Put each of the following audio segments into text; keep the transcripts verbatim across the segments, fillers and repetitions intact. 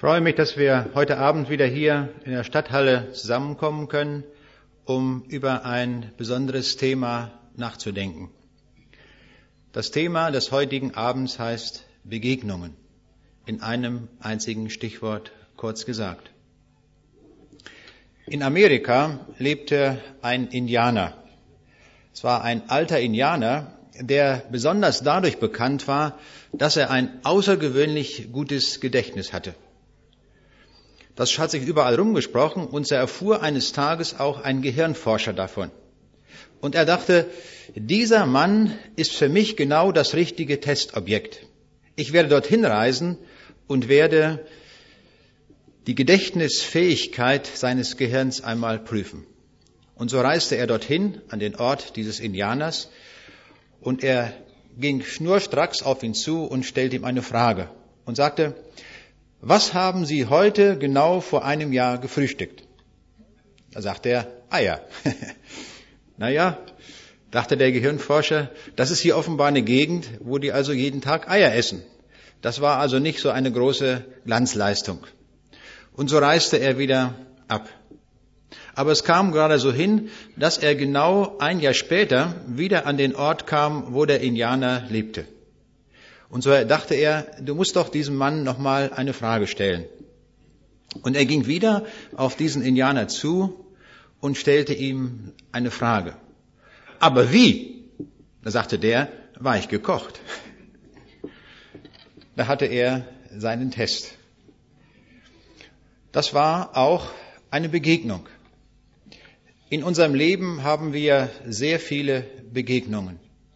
Ich freue mich, dass wir heute Abend wieder hier in der Stadthalle zusammenkommen können, um über ein besonderes Thema nachzudenken. Das Thema des heutigen Abends heißt Begegnungen, in einem einzigen Stichwort kurz gesagt. In Amerika lebte ein Indianer. Es war ein alter Indianer, der besonders dadurch bekannt war, dass er ein außergewöhnlich gutes Gedächtnis hatte. Das hat sich überall rumgesprochen und so erfuhr eines Tages auch ein Gehirnforscher davon. Und er dachte, dieser Mann ist für mich genau das richtige Testobjekt. Ich werde dorthin reisen und werde die Gedächtnisfähigkeit seines Gehirns einmal prüfen. Und so reiste er dorthin, an den Ort dieses Indianers, und er ging schnurstracks auf ihn zu und stellte ihm eine Frage und sagte: Was haben Sie heute genau vor einem Jahr gefrühstückt? Da sagte er: Eier. Naja, dachte der Gehirnforscher, das ist hier offenbar eine Gegend, wo die also jeden Tag Eier essen. Das war also nicht so eine große Glanzleistung. Und so reiste er wieder ab. Aber es kam gerade so hin, dass er genau ein Jahr später wieder an den Ort kam, wo der Indianer lebte. Und so dachte er, du musst doch diesem Mann nochmal eine Frage stellen. Und er ging wieder auf diesen Indianer zu und stellte ihm eine Frage. Aber wie? Da sagte der, war ich gekocht. Da hatte er seinen Test. Das war auch eine Begegnung. In unserem Leben haben wir sehr viele Begegnungen.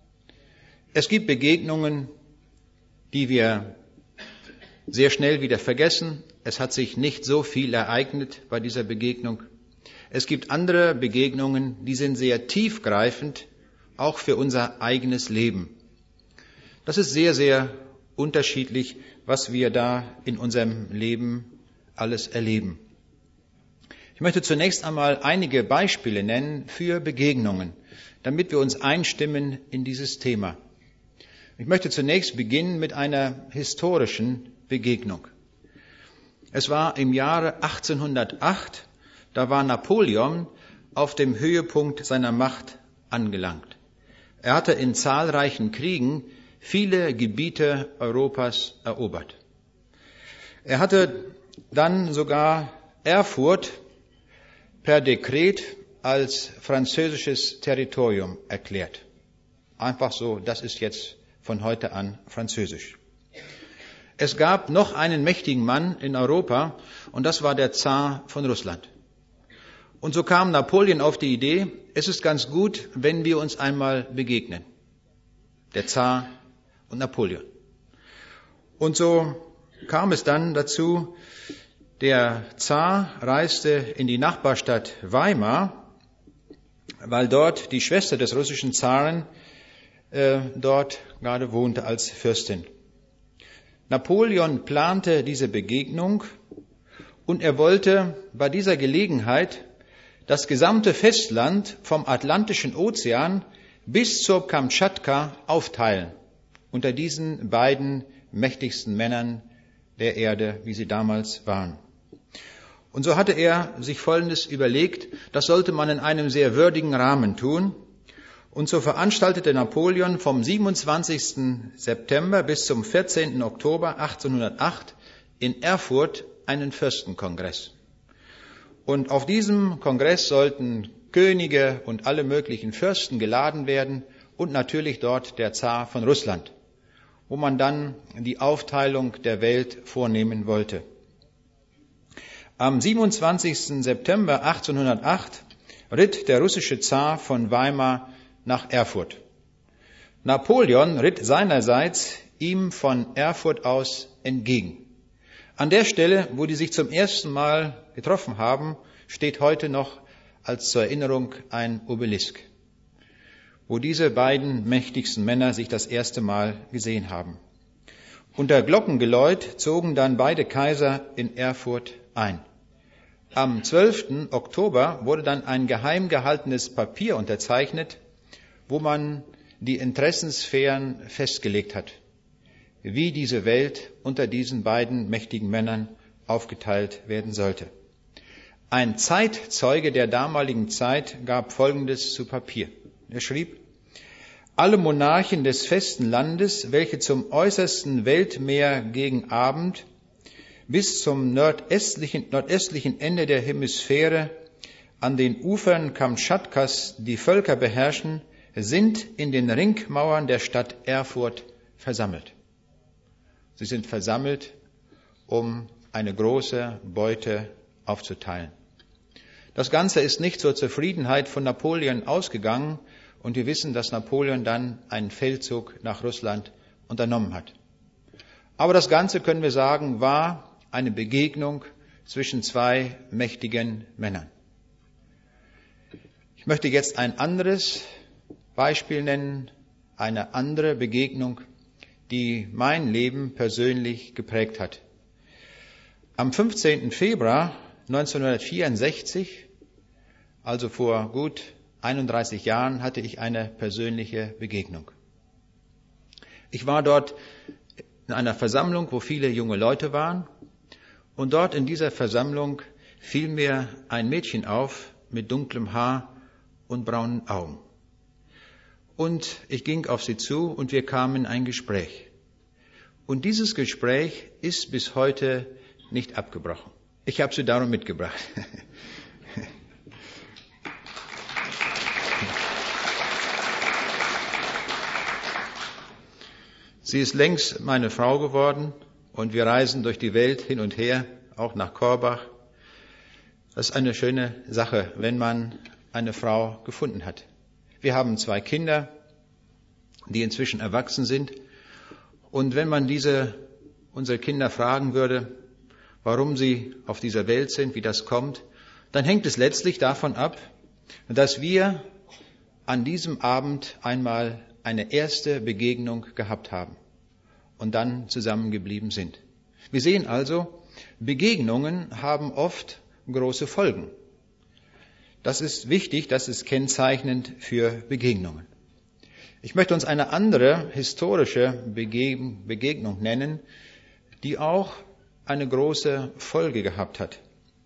Es gibt Begegnungen, die wir sehr schnell wieder vergessen. Es hat sich nicht so viel ereignet bei dieser Begegnung. Es gibt andere Begegnungen, die sind sehr tiefgreifend, auch für unser eigenes Leben. Das ist sehr, sehr unterschiedlich, was wir da in unserem Leben alles erleben. Ich möchte zunächst einmal einige Beispiele nennen für Begegnungen, damit wir uns einstimmen in dieses Thema. Ich möchte zunächst beginnen mit einer historischen Begegnung. Es war im Jahre achtzehnhundertacht, da war Napoleon auf dem Höhepunkt seiner Macht angelangt. Er hatte in zahlreichen Kriegen viele Gebiete Europas erobert. Er hatte dann sogar Erfurt per Dekret als französisches Territorium erklärt. Einfach so, das ist jetzt von heute an Französisch. Es gab noch einen mächtigen Mann in Europa und das war der Zar von Russland. Und so kam Napoleon auf die Idee, es ist ganz gut, wenn wir uns einmal begegnen. Der Zar und Napoleon. Und so kam es dann dazu, der Zar reiste in die Nachbarstadt Weimar, weil dort die Schwester des russischen Zaren äh, dort gerade wohnte als Fürstin. Napoleon plante diese Begegnung und er wollte bei dieser Gelegenheit das gesamte Festland vom Atlantischen Ozean bis zur Kamtschatka aufteilen unter diesen beiden mächtigsten Männern der Erde, wie sie damals waren. Und so hatte er sich Folgendes überlegt, das sollte man in einem sehr würdigen Rahmen tun. Und so veranstaltete Napoleon vom siebenundzwanzigsten September bis zum vierzehnten Oktober achtzehnhundertacht in Erfurt einen Fürstenkongress. Und auf diesem Kongress sollten Könige und alle möglichen Fürsten geladen werden und natürlich dort der Zar von Russland, wo man dann die Aufteilung der Welt vornehmen wollte. Am siebenundzwanzigsten September achtzehnhundertacht ritt der russische Zar von Weimar nach Erfurt. Napoleon ritt seinerseits ihm von Erfurt aus entgegen. An der Stelle, wo die sich zum ersten Mal getroffen haben, steht heute noch als zur Erinnerung ein Obelisk, wo diese beiden mächtigsten Männer sich das erste Mal gesehen haben. Unter Glockengeläut zogen dann beide Kaiser in Erfurt ein. Am zwölften Oktober wurde dann ein geheim gehaltenes Papier unterzeichnet, wo man die Interessenssphären festgelegt hat, wie diese Welt unter diesen beiden mächtigen Männern aufgeteilt werden sollte. Ein Zeitzeuge der damaligen Zeit gab Folgendes zu Papier. Er schrieb: Alle Monarchen des festen Landes, welche zum äußersten Weltmeer gegen Abend bis zum nordöstlichen, nordöstlichen Ende der Hemisphäre an den Ufern Kamtschatkas die Völker beherrschen, sind in den Ringmauern der Stadt Erfurt versammelt. Sie sind versammelt, um eine große Beute aufzuteilen. Das Ganze ist nicht zur Zufriedenheit von Napoleon ausgegangen, und wir wissen, dass Napoleon dann einen Feldzug nach Russland unternommen hat. Aber das Ganze, können wir sagen, war eine Begegnung zwischen zwei mächtigen Männern. Ich möchte jetzt ein anderes Beispiel nennen, eine andere Begegnung, die mein Leben persönlich geprägt hat. Am fünfzehnten Februar neunzehnhundertvierundsechzig, also vor gut einunddreißig Jahren, hatte ich eine persönliche Begegnung. Ich war dort in einer Versammlung, wo viele junge Leute waren, und dort in dieser Versammlung fiel mir ein Mädchen auf mit dunklem Haar und braunen Augen. Und ich ging auf sie zu und wir kamen in ein Gespräch. Und dieses Gespräch ist bis heute nicht abgebrochen. Ich habe sie darum mitgebracht. Sie ist längst meine Frau geworden und wir reisen durch die Welt hin und her, auch nach Korbach. Das ist eine schöne Sache, wenn man eine Frau gefunden hat. Wir haben zwei Kinder, die inzwischen erwachsen sind. Und wenn man diese, unsere Kinder fragen würde, warum sie auf dieser Welt sind, wie das kommt, dann hängt es letztlich davon ab, dass wir an diesem Abend einmal eine erste Begegnung gehabt haben und dann zusammengeblieben sind. Wir sehen also, Begegnungen haben oft große Folgen. Das ist wichtig, das ist kennzeichnend für Begegnungen. Ich möchte uns eine andere historische Begegnung nennen, die auch eine große Folge gehabt hat.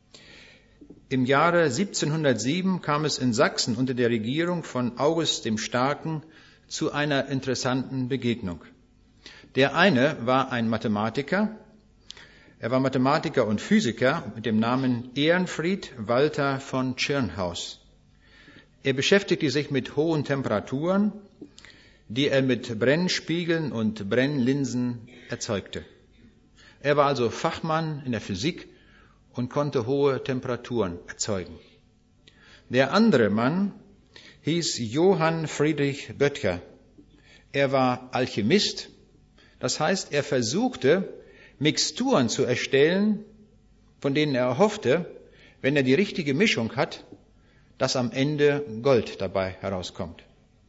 Im Jahre siebzehnhundertsieben kam es in Sachsen unter der Regierung von August dem Starken zu einer interessanten Begegnung. Der eine war ein Mathematiker. Er war Mathematiker und Physiker mit dem Namen Ehrenfried Walter von Tschirnhaus. Er beschäftigte sich mit hohen Temperaturen, die er mit Brennspiegeln und Brennlinsen erzeugte. Er war also Fachmann in der Physik und konnte hohe Temperaturen erzeugen. Der andere Mann hieß Johann Friedrich Böttcher. Er war Alchemist, das heißt, er versuchte, Mixturen zu erstellen, von denen er hoffte, wenn er die richtige Mischung hat, dass am Ende Gold dabei herauskommt.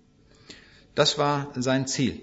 Das war sein Ziel.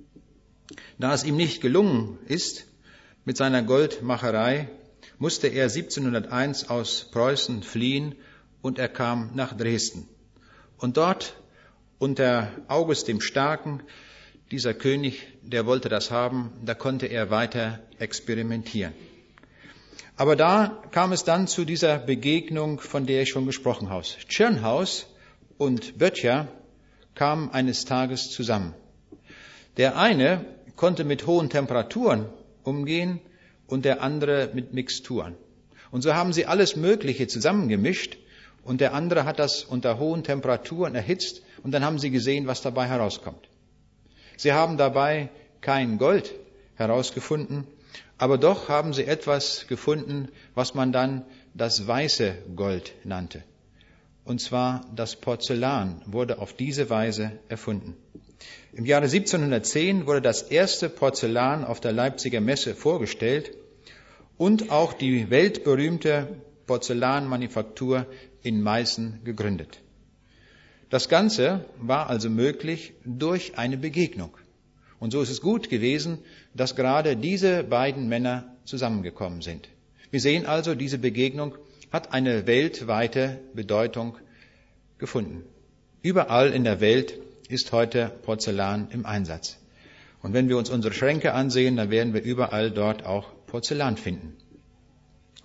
Da es ihm nicht gelungen ist, mit seiner Goldmacherei, musste er siebzehnhunderteins aus Preußen fliehen und er kam nach Dresden. Und dort unter August dem Starken, dieser König, der wollte das haben, da konnte er weiter experimentieren. Aber da kam es dann zu dieser Begegnung, von der ich schon gesprochen habe. Tschirnhaus und Böttcher kamen eines Tages zusammen. Der eine konnte mit hohen Temperaturen umgehen und der andere mit Mixturen. Und so haben sie alles Mögliche zusammengemischt und der andere hat das unter hohen Temperaturen erhitzt und dann haben sie gesehen, was dabei herauskommt. Sie haben dabei kein Gold herausgefunden, aber doch haben sie etwas gefunden, was man dann das weiße Gold nannte. Und zwar das Porzellan wurde auf diese Weise erfunden. Im Jahre siebzehnhundertzehn wurde das erste Porzellan auf der Leipziger Messe vorgestellt und auch die weltberühmte Porzellanmanufaktur in Meißen gegründet. Das Ganze war also möglich durch eine Begegnung. Und so ist es gut gewesen, dass gerade diese beiden Männer zusammengekommen sind. Wir sehen also, diese Begegnung hat eine weltweite Bedeutung gefunden. Überall in der Welt ist heute Porzellan im Einsatz. Und wenn wir uns unsere Schränke ansehen, dann werden wir überall dort auch Porzellan finden.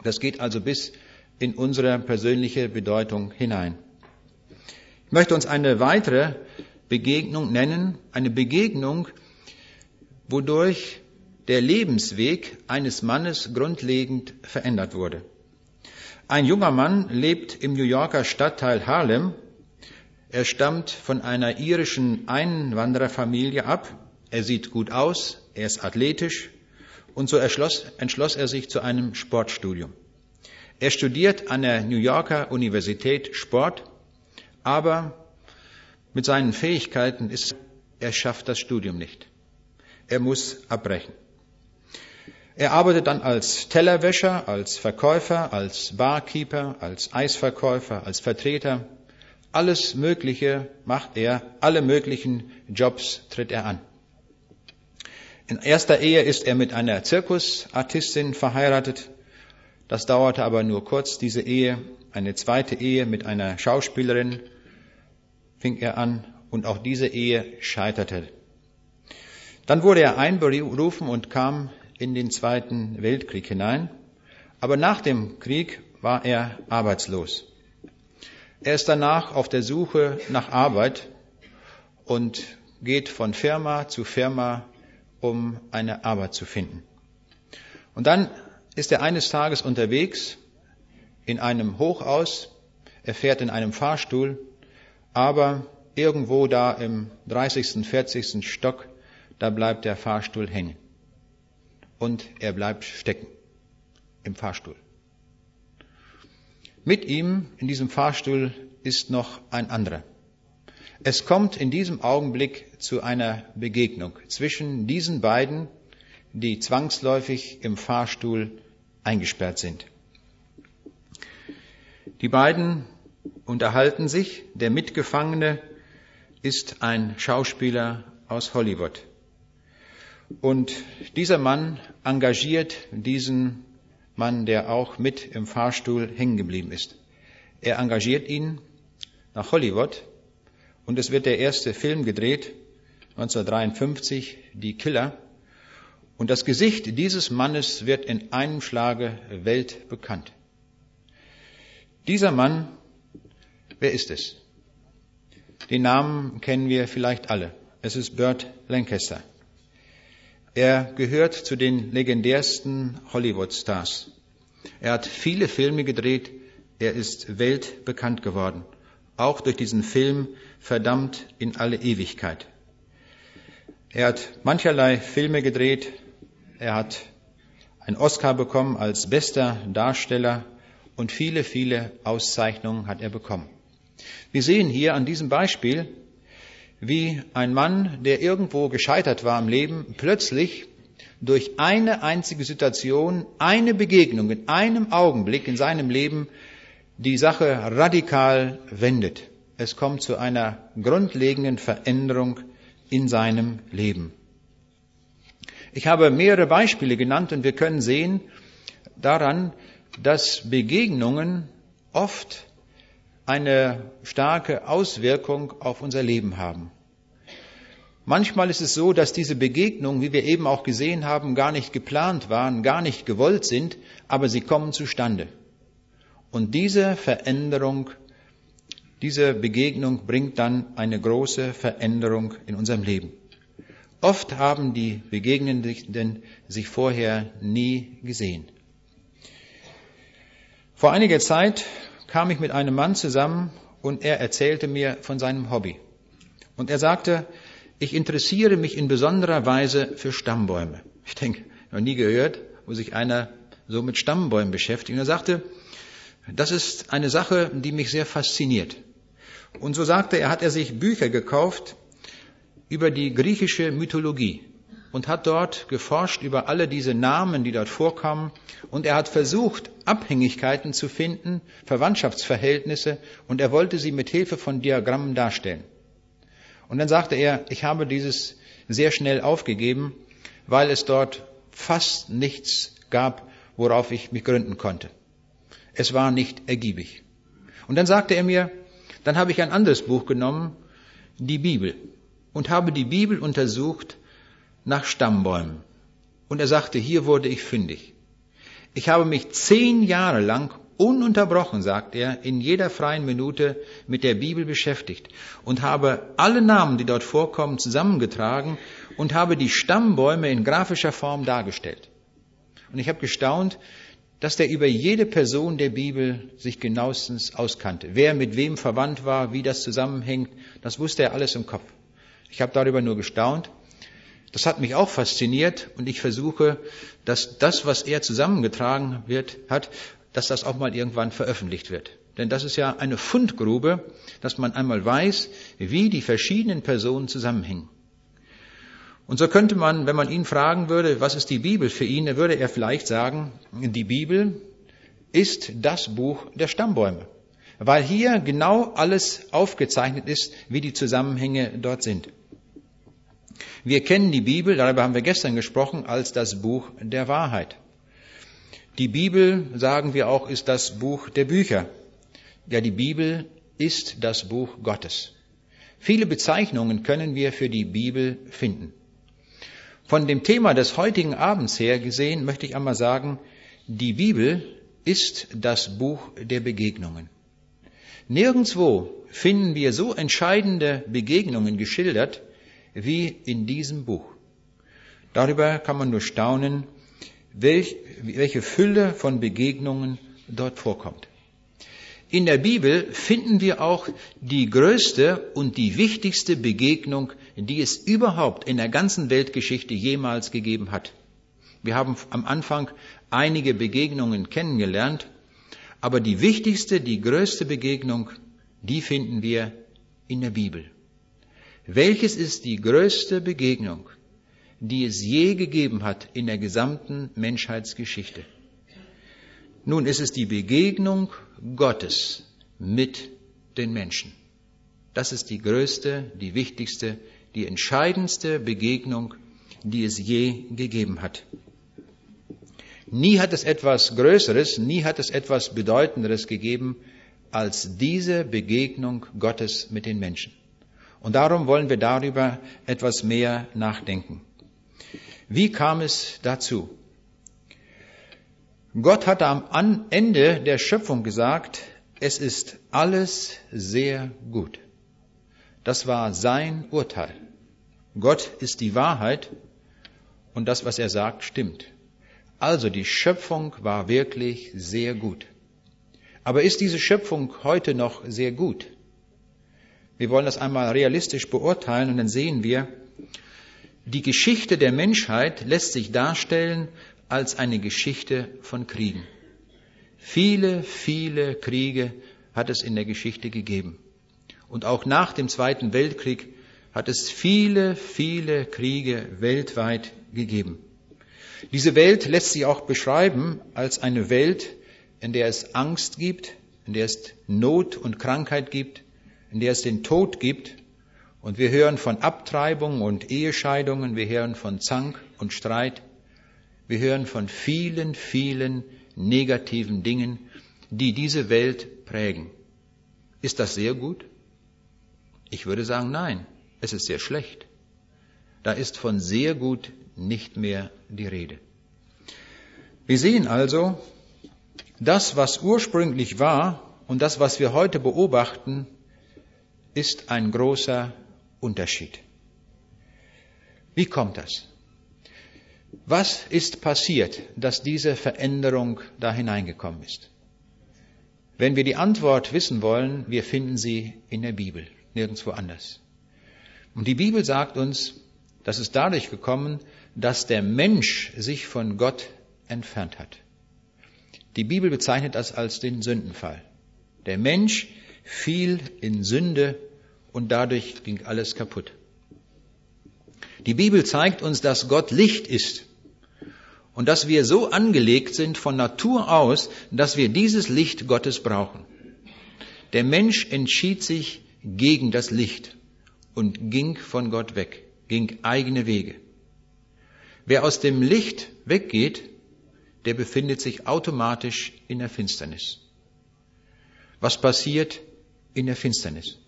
Das geht also bis in unsere persönliche Bedeutung hinein. Ich möchte uns eine weitere Begegnung nennen, eine Begegnung, wodurch der Lebensweg eines Mannes grundlegend verändert wurde. Ein junger Mann lebt im New Yorker Stadtteil Harlem. Er stammt von einer irischen Einwandererfamilie ab. Er sieht gut aus, er ist athletisch und so entschloss, entschloss er sich zu einem Sportstudium. Er studiert an der New Yorker Universität Sport, aber mit seinen Fähigkeiten ist er schafft das Studium nicht. Er muss abbrechen. Er arbeitet dann als Tellerwäscher, als Verkäufer, als Barkeeper, als Eisverkäufer, als Vertreter. Alles Mögliche macht er, alle möglichen Jobs tritt er an. In erster Ehe ist er mit einer Zirkusartistin verheiratet. Das dauerte aber nur kurz, diese Ehe. Eine zweite Ehe mit einer Schauspielerin fing er an und auch diese Ehe scheiterte. Dann wurde er einberufen und kam in den Zweiten Weltkrieg hinein. Aber nach dem Krieg war er arbeitslos. Er ist danach auf der Suche nach Arbeit und geht von Firma zu Firma, um eine Arbeit zu finden. Und dann ist er eines Tages unterwegs in einem Hochhaus. Er fährt in einem Fahrstuhl, aber irgendwo da im dreißigsten, vierzigsten Stock, da bleibt der Fahrstuhl hängen. Und er bleibt stecken im Fahrstuhl. Mit ihm in diesem Fahrstuhl ist noch ein anderer. Es kommt in diesem Augenblick zu einer Begegnung zwischen diesen beiden, die zwangsläufig im Fahrstuhl eingesperrt sind. Die beiden unterhalten sich. Der Mitgefangene ist ein Schauspieler aus Hollywood. Und dieser Mann engagiert diesen Mann, der auch mit im Fahrstuhl hängen geblieben ist. Er engagiert ihn nach Hollywood und es wird der erste Film gedreht, neunzehnhundertdreiundfünfzig, Die Killer. Und das Gesicht dieses Mannes wird in einem Schlage weltbekannt. Dieser Mann, wer ist es? Den Namen kennen wir vielleicht alle. Es ist Burt Lancaster. Er gehört zu den legendärsten Hollywood-Stars. Er hat viele Filme gedreht. Er ist weltbekannt geworden. Auch durch diesen Film Verdammt in alle Ewigkeit. Er hat mancherlei Filme gedreht. Er hat einen Oscar bekommen als bester Darsteller und viele, viele Auszeichnungen hat er bekommen. Wir sehen hier an diesem Beispiel, wie ein Mann, der irgendwo gescheitert war im Leben, plötzlich durch eine einzige Situation, eine Begegnung in einem Augenblick in seinem Leben die Sache radikal wendet. Es kommt zu einer grundlegenden Veränderung in seinem Leben. Ich habe mehrere Beispiele genannt und wir können sehen daran, dass Begegnungen oft eine starke Auswirkung auf unser Leben haben. Manchmal ist es so, dass diese Begegnungen, wie wir eben auch gesehen haben, gar nicht geplant waren, gar nicht gewollt sind, aber sie kommen zustande. Und diese Veränderung, diese Begegnung bringt dann eine große Veränderung in unserem Leben. Oft haben die Begegnenden sich vorher nie gesehen. Vor einiger Zeit kam ich mit einem Mann zusammen und er erzählte mir von seinem Hobby. Und er sagte, ich interessiere mich in besonderer Weise für Stammbäume. Ich denke, noch nie gehört, wo sich einer so mit Stammbäumen beschäftigt. Und er sagte, das ist eine Sache, die mich sehr fasziniert. Und so sagte er, hat er sich Bücher gekauft über die griechische Mythologie und hat dort geforscht über alle diese Namen, die dort vorkommen. Und er hat versucht, Abhängigkeiten zu finden, Verwandtschaftsverhältnisse, und er wollte sie mit Hilfe von Diagrammen darstellen. Und dann sagte er, ich habe dieses sehr schnell aufgegeben, weil es dort fast nichts gab, worauf ich mich gründen konnte. Es war nicht ergiebig. Und dann sagte er mir, dann habe ich ein anderes Buch genommen, die Bibel, und habe die Bibel untersucht nach Stammbäumen. Und er sagte, hier wurde ich fündig. Ich habe mich zehn Jahre lang ununterbrochen, sagt er, in jeder freien Minute mit der Bibel beschäftigt und habe alle Namen, die dort vorkommen, zusammengetragen und habe die Stammbäume in grafischer Form dargestellt. Und ich habe gestaunt, dass der über jede Person der Bibel sich genauestens auskannte. Wer mit wem verwandt war, wie das zusammenhängt, das wusste er alles im Kopf. Ich habe darüber nur gestaunt. Das hat mich auch fasziniert und ich versuche, dass das, was er zusammengetragen wird, hat, dass das auch mal irgendwann veröffentlicht wird. Denn das ist ja eine Fundgrube, dass man einmal weiß, wie die verschiedenen Personen zusammenhängen. Und so könnte man, wenn man ihn fragen würde, was ist die Bibel für ihn, dann würde er vielleicht sagen, die Bibel ist das Buch der Stammbäume. Weil hier genau alles aufgezeichnet ist, wie die Zusammenhänge dort sind. Wir kennen die Bibel, darüber haben wir gestern gesprochen, als das Buch der Wahrheit. Die Bibel, sagen wir auch, ist das Buch der Bücher. Ja, die Bibel ist das Buch Gottes. Viele Bezeichnungen können wir für die Bibel finden. Von dem Thema des heutigen Abends her gesehen, möchte ich einmal sagen, die Bibel ist das Buch der Begegnungen. Nirgendwo finden wir so entscheidende Begegnungen geschildert wie in diesem Buch. Darüber kann man nur staunen, welch, welche Fülle von Begegnungen dort vorkommt. In der Bibel finden wir auch die größte und die wichtigste Begegnung, die es überhaupt in der ganzen Weltgeschichte jemals gegeben hat. Wir haben am Anfang einige Begegnungen kennengelernt, aber die wichtigste, die größte Begegnung, die finden wir in der Bibel. Welches ist die größte Begegnung, die es je gegeben hat in der gesamten Menschheitsgeschichte? Nun ist es die Begegnung Gottes mit den Menschen. Das ist die größte, die wichtigste, die entscheidendste Begegnung, die es je gegeben hat. Nie hat es etwas Größeres, nie hat es etwas Bedeutenderes gegeben als diese Begegnung Gottes mit den Menschen. Und darum wollen wir darüber etwas mehr nachdenken. Wie kam es dazu? Gott hatte am Ende der Schöpfung gesagt, es ist alles sehr gut. Das war sein Urteil. Gott ist die Wahrheit und das, was er sagt, stimmt. Also die Schöpfung war wirklich sehr gut. Aber ist diese Schöpfung heute noch sehr gut? Wir wollen das einmal realistisch beurteilen und dann sehen wir, die Geschichte der Menschheit lässt sich darstellen als eine Geschichte von Kriegen. Viele, viele Kriege hat es in der Geschichte gegeben. Und auch nach dem Zweiten Weltkrieg hat es viele, viele Kriege weltweit gegeben. Diese Welt lässt sich auch beschreiben als eine Welt, in der es Angst gibt, in der es Not und Krankheit gibt, in der es den Tod gibt. Und wir hören von Abtreibung und Ehescheidungen, wir hören von Zank und Streit. Wir hören von vielen, vielen negativen Dingen, die diese Welt prägen. Ist das sehr gut? Ich würde sagen, nein, es ist sehr schlecht. Da ist von sehr gut nicht mehr die Rede. Wir sehen also, das, was ursprünglich war und das, was wir heute beobachten, ist ein großer Unterschied. Wie kommt das? Was ist passiert, dass diese Veränderung da hineingekommen ist? Wenn wir die Antwort wissen wollen, wir finden sie in der Bibel, nirgendwo anders. Und die Bibel sagt uns, das ist dadurch gekommen, dass der Mensch sich von Gott entfernt hat. Die Bibel bezeichnet das als den Sündenfall. Der Mensch fiel in Sünde und dadurch ging alles kaputt. Die Bibel zeigt uns, dass Gott Licht ist und dass wir so angelegt sind von Natur aus, dass wir dieses Licht Gottes brauchen. Der Mensch entschied sich gegen das Licht und ging von Gott weg, ging eigene Wege. Wer aus dem Licht weggeht, der befindet sich automatisch in der Finsternis. Was passiert in der Finsternis?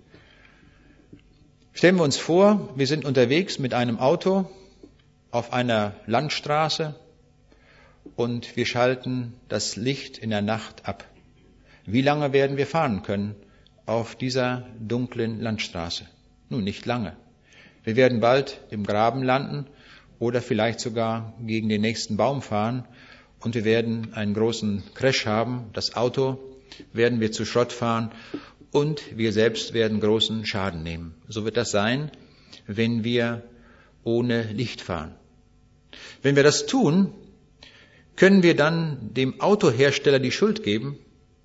Stellen wir uns vor, wir sind unterwegs mit einem Auto auf einer Landstraße und wir schalten das Licht in der Nacht ab. Wie lange werden wir fahren können auf dieser dunklen Landstraße? Nun, nicht lange. Wir werden bald im Graben landen oder vielleicht sogar gegen den nächsten Baum fahren und wir werden einen großen Crash haben. Das Auto werden wir zu Schrott fahren und wir selbst werden großen Schaden nehmen. So wird das sein, wenn wir ohne Licht fahren. Wenn wir das tun, können wir dann dem Autohersteller die Schuld geben?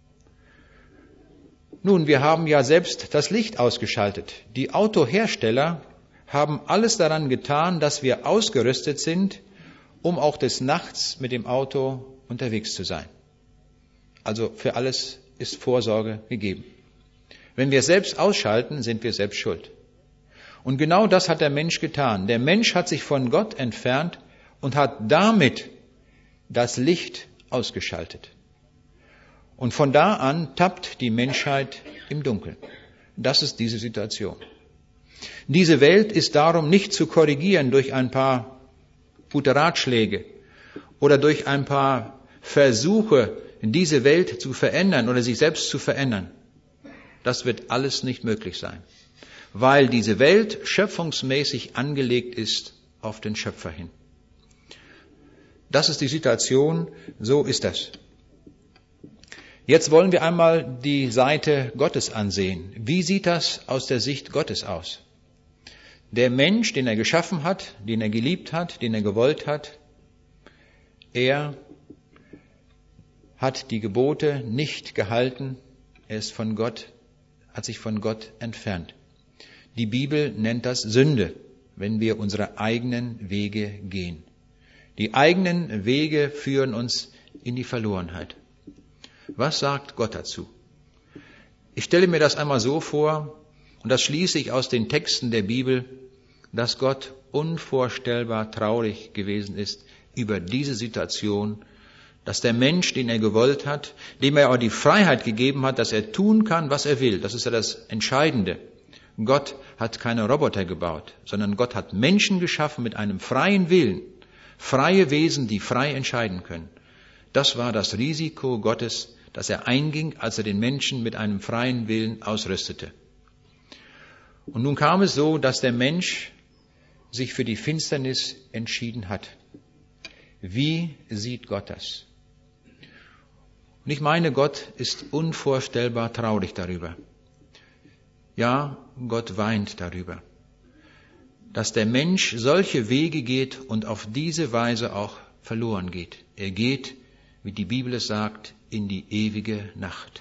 Nun, wir haben ja selbst das Licht ausgeschaltet. Die Autohersteller haben alles daran getan, dass wir ausgerüstet sind, um auch des Nachts mit dem Auto unterwegs zu sein. Also für alles ist Vorsorge gegeben. Wenn wir es selbst ausschalten, sind wir selbst schuld. Und genau das hat der Mensch getan. Der Mensch hat sich von Gott entfernt und hat damit das Licht ausgeschaltet. Und von da an tappt die Menschheit im Dunkeln. Das ist diese Situation. Diese Welt ist darum nicht zu korrigieren durch ein paar gute Ratschläge oder durch ein paar Versuche, diese Welt zu verändern oder sich selbst zu verändern. Das wird alles nicht möglich sein, weil diese Welt schöpfungsmäßig angelegt ist auf den Schöpfer hin. Das ist die Situation, so ist das. Jetzt wollen wir einmal die Seite Gottes ansehen. Wie sieht das aus der Sicht Gottes aus? Der Mensch, den er geschaffen hat, den er geliebt hat, den er gewollt hat, er hat die Gebote nicht gehalten, er ist von Gott, hat sich von Gott entfernt. Die Bibel nennt das Sünde, wenn wir unsere eigenen Wege gehen. Die eigenen Wege führen uns in die Verlorenheit. Was sagt Gott dazu? Ich stelle mir das einmal so vor, und das schließe ich aus den Texten der Bibel, dass Gott unvorstellbar traurig gewesen ist über diese Situation, dass der Mensch, den er gewollt hat, dem er auch die Freiheit gegeben hat, dass er tun kann, was er will. Das ist ja das Entscheidende. Gott hat keine Roboter gebaut, sondern Gott hat Menschen geschaffen mit einem freien Willen. Freie Wesen, die frei entscheiden können. Das war das Risiko Gottes, das er einging, als er den Menschen mit einem freien Willen ausrüstete. Und nun kam es so, dass der Mensch sich für die Finsternis entschieden hat. Wie sieht Gott das? Und ich meine, Gott ist unvorstellbar traurig darüber. Ja, Gott weint darüber, dass der Mensch solche Wege geht und auf diese Weise auch verloren geht. Er geht, wie die Bibel es sagt, in die ewige Nacht.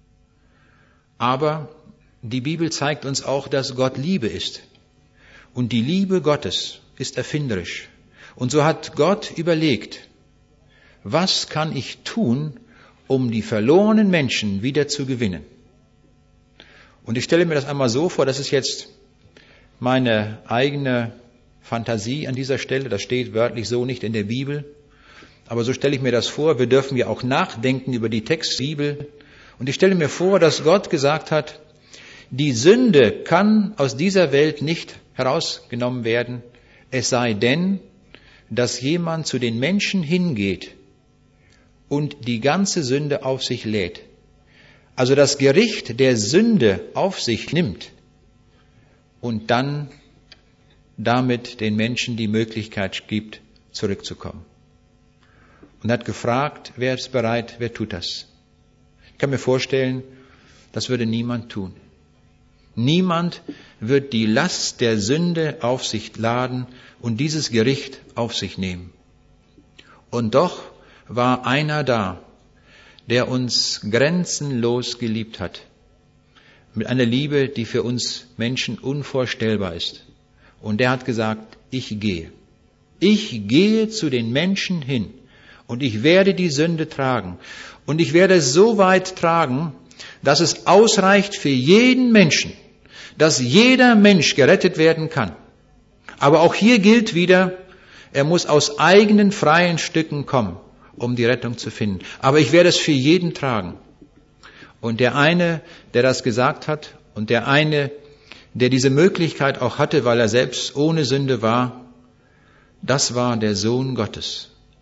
Aber die Bibel zeigt uns auch, dass Gott Liebe ist. Und die Liebe Gottes ist erfinderisch. Und so hat Gott überlegt, was kann ich tun, um die verlorenen Menschen wieder zu gewinnen? Und ich stelle mir das einmal so vor, das ist jetzt meine eigene Fantasie an dieser Stelle, das steht wörtlich so nicht in der Bibel, aber so stelle ich mir das vor, wir dürfen ja auch nachdenken über die Texte der Bibel. Und ich stelle mir vor, dass Gott gesagt hat, die Sünde kann aus dieser Welt nicht herausgenommen werden, es sei denn, dass jemand zu den Menschen hingeht und die ganze Sünde auf sich lädt. Also das Gericht der Sünde auf sich nimmt und dann damit den Menschen die Möglichkeit gibt, zurückzukommen. Und hat gefragt, wer ist bereit, wer tut das? Ich kann mir vorstellen, das würde niemand tun. Niemand wird die Last der Sünde auf sich laden und dieses Gericht auf sich nehmen. Und doch war einer da, der uns grenzenlos geliebt hat. Mit einer Liebe, die für uns Menschen unvorstellbar ist. Und der hat gesagt, ich gehe. Ich gehe zu den Menschen hin und ich werde die Sünde tragen. Und ich werde es so weit tragen, dass es ausreicht für jeden Menschen, dass jeder Mensch gerettet werden kann. Aber auch hier gilt wieder, er muss aus eigenen freien Stücken kommen, um die Rettung zu finden. Aber ich werde es für jeden tragen. Und der eine, der das gesagt hat, und der eine, der diese Möglichkeit auch hatte, weil er selbst ohne Sünde war, das war der Sohn Gottes.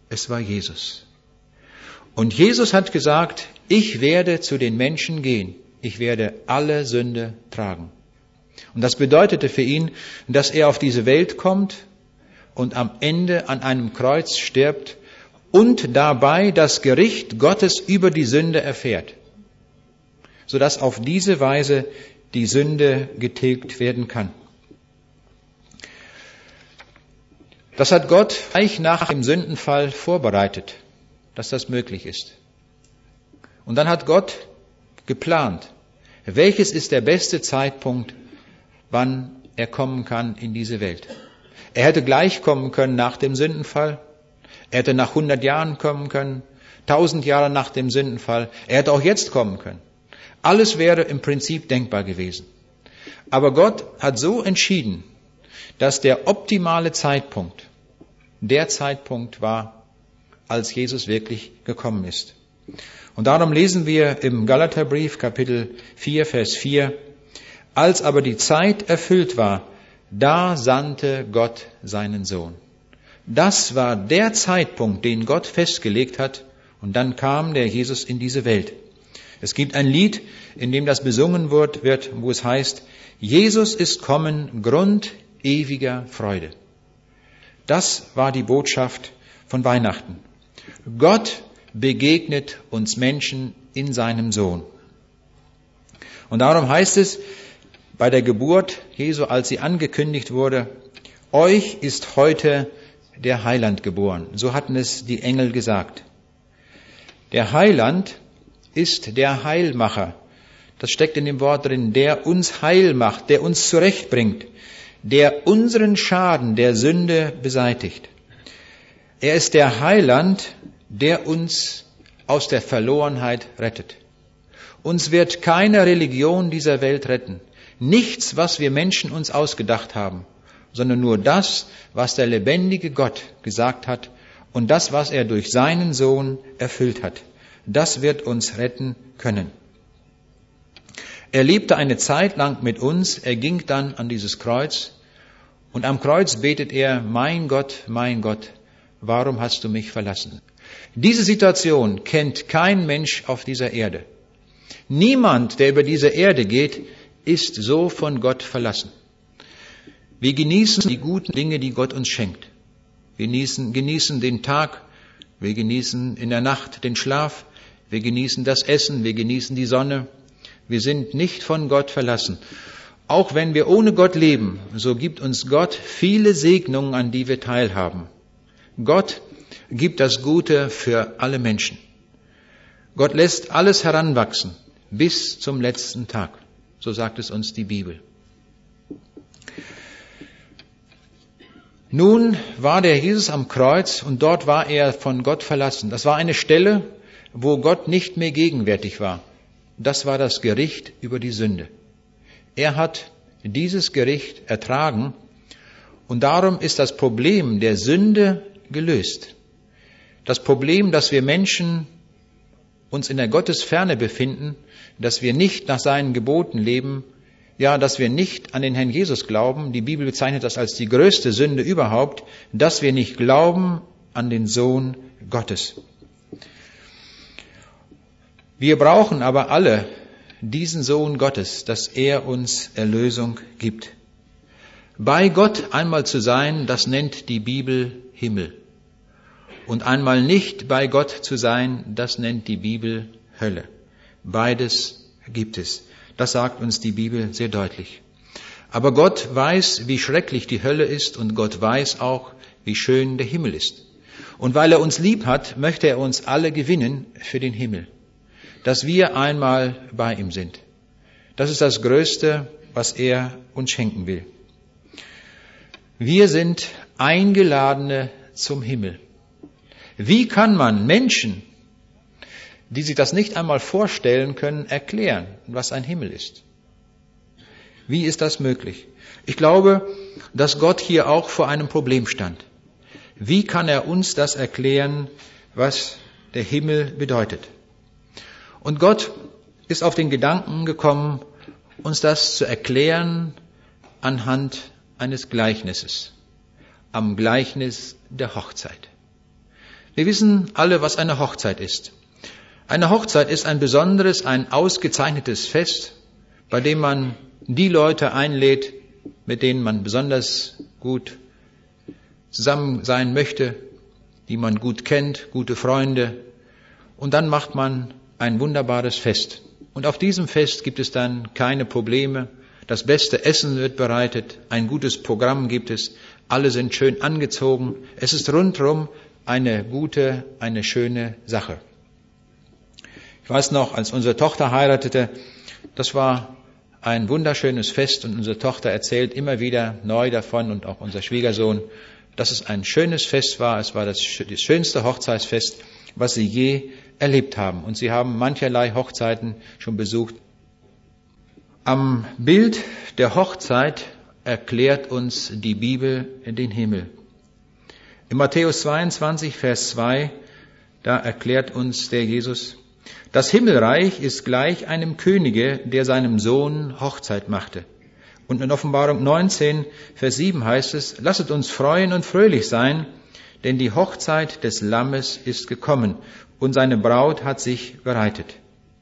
Es war Jesus. Und Jesus hat gesagt, ich werde zu den Menschen gehen. Ich werde alle Sünde tragen. Und das bedeutete für ihn, dass er auf diese Welt kommt und am Ende an einem Kreuz stirbt und dabei das Gericht Gottes über die Sünde erfährt, sodass auf diese Weise die Sünde getilgt werden kann. Das hat Gott gleich nach dem Sündenfall vorbereitet, dass das möglich ist. Und dann hat Gott geplant, welches ist der beste Zeitpunkt, wann er kommen kann in diese Welt. Er hätte gleich kommen können nach dem Sündenfall. Er hätte nach hundert Jahren kommen können, tausend Jahre nach dem Sündenfall. Er hätte auch jetzt kommen können. Alles wäre im Prinzip denkbar gewesen. Aber Gott hat so entschieden, dass der optimale Zeitpunkt der Zeitpunkt war, als Jesus wirklich gekommen ist. Und darum lesen wir im Galaterbrief Kapitel vier, Vers vier, als aber die Zeit erfüllt war, da sandte Gott seinen Sohn. Das war der Zeitpunkt, den Gott festgelegt hat, und dann kam der Jesus in diese Welt. Es gibt ein Lied, in dem das besungen wird, wo es heißt, Jesus ist kommen, Grund ewiger Freude. Das war die Botschaft von Weihnachten. Gott begegnet uns Menschen in seinem Sohn. Und darum heißt es bei der Geburt Jesu, als sie angekündigt wurde, euch ist heute der Heiland geboren. So hatten es die Engel gesagt. Der Heiland ist der Heilmacher. Das steckt in dem Wort drin, der uns heil macht, der uns zurechtbringt, der unseren Schaden der Sünde beseitigt. Er ist der Heiland, der uns aus der Verlorenheit rettet. Uns wird keine Religion dieser Welt retten. Nichts, was wir Menschen uns ausgedacht haben, sondern nur das, was der lebendige Gott gesagt hat und das, was er durch seinen Sohn erfüllt hat. Das wird uns retten können. Er lebte eine Zeit lang mit uns, er ging dann an dieses Kreuz und am Kreuz betet er, mein Gott, mein Gott, warum hast du mich verlassen? Diese Situation kennt kein Mensch auf dieser Erde. Niemand, der über diese Erde geht, ist so von Gott verlassen. Wir genießen die guten Dinge, die Gott uns schenkt. Wir genießen, genießen den Tag, wir genießen in der Nacht den Schlaf, wir genießen das Essen, wir genießen die Sonne. Wir sind nicht von Gott verlassen. Auch wenn wir ohne Gott leben, so gibt uns Gott viele Segnungen, an die wir teilhaben. Gott gibt das Gute für alle Menschen. Gott lässt alles heranwachsen bis zum letzten Tag. So sagt es uns die Bibel. Nun war der Jesus am Kreuz und dort war er von Gott verlassen. Das war eine Stelle, wo Gott nicht mehr gegenwärtig war. Das war das Gericht über die Sünde. Er hat dieses Gericht ertragen und darum ist das Problem der Sünde gelöst. Das Problem, dass wir Menschen uns in der Gottesferne befinden, dass wir nicht nach seinen Geboten leben, ja, dass wir nicht an den Herrn Jesus glauben, die Bibel bezeichnet das als die größte Sünde überhaupt, dass wir nicht glauben an den Sohn Gottes. Wir brauchen aber alle diesen Sohn Gottes, dass er uns Erlösung gibt. Bei Gott einmal zu sein, das nennt die Bibel Himmel. Und einmal nicht bei Gott zu sein, das nennt die Bibel Hölle. Beides gibt es. Das sagt uns die Bibel sehr deutlich. Aber Gott weiß, wie schrecklich die Hölle ist und Gott weiß auch, wie schön der Himmel ist. Und weil er uns lieb hat, möchte er uns alle gewinnen für den Himmel. Dass wir einmal bei ihm sind. Das ist das Größte, was er uns schenken will. Wir sind Eingeladene zum Himmel. Wie kann man Menschen, die sich das nicht einmal vorstellen können, erklären, was ein Himmel ist? Wie ist das möglich? Ich glaube, dass Gott hier auch vor einem Problem stand. Wie kann er uns das erklären, was der Himmel bedeutet? Und Gott ist auf den Gedanken gekommen, uns das zu erklären anhand eines Gleichnisses, am Gleichnis der Hochzeit. Wir wissen alle, was eine Hochzeit ist. Eine Hochzeit ist ein besonderes, ein ausgezeichnetes Fest, bei dem man die Leute einlädt, mit denen man besonders gut zusammen sein möchte, die man gut kennt, gute Freunde. Und dann macht man ein wunderbares Fest. Und auf diesem Fest gibt es dann keine Probleme. Das beste Essen wird bereitet, ein gutes Programm gibt es, alle sind schön angezogen. Es ist rundherum eine gute, eine schöne Sache. Ich weiß noch, als unsere Tochter heiratete, das war ein wunderschönes Fest und unsere Tochter erzählt immer wieder neu davon und auch unser Schwiegersohn, dass es ein schönes Fest war. Es war das schönste Hochzeitsfest, was sie je erlebt haben. Und sie haben mancherlei Hochzeiten schon besucht. Am Bild der Hochzeit erklärt uns die Bibel den Himmel. In Matthäus zweiundzwanzig, Vers zwei, da erklärt uns der Jesus: Das Himmelreich ist gleich einem Könige, der seinem Sohn Hochzeit machte. Und in Offenbarung neunzehn, Vers sieben heißt es: Lasset uns freuen und fröhlich sein, denn die Hochzeit des Lammes ist gekommen und seine Braut hat sich bereitet.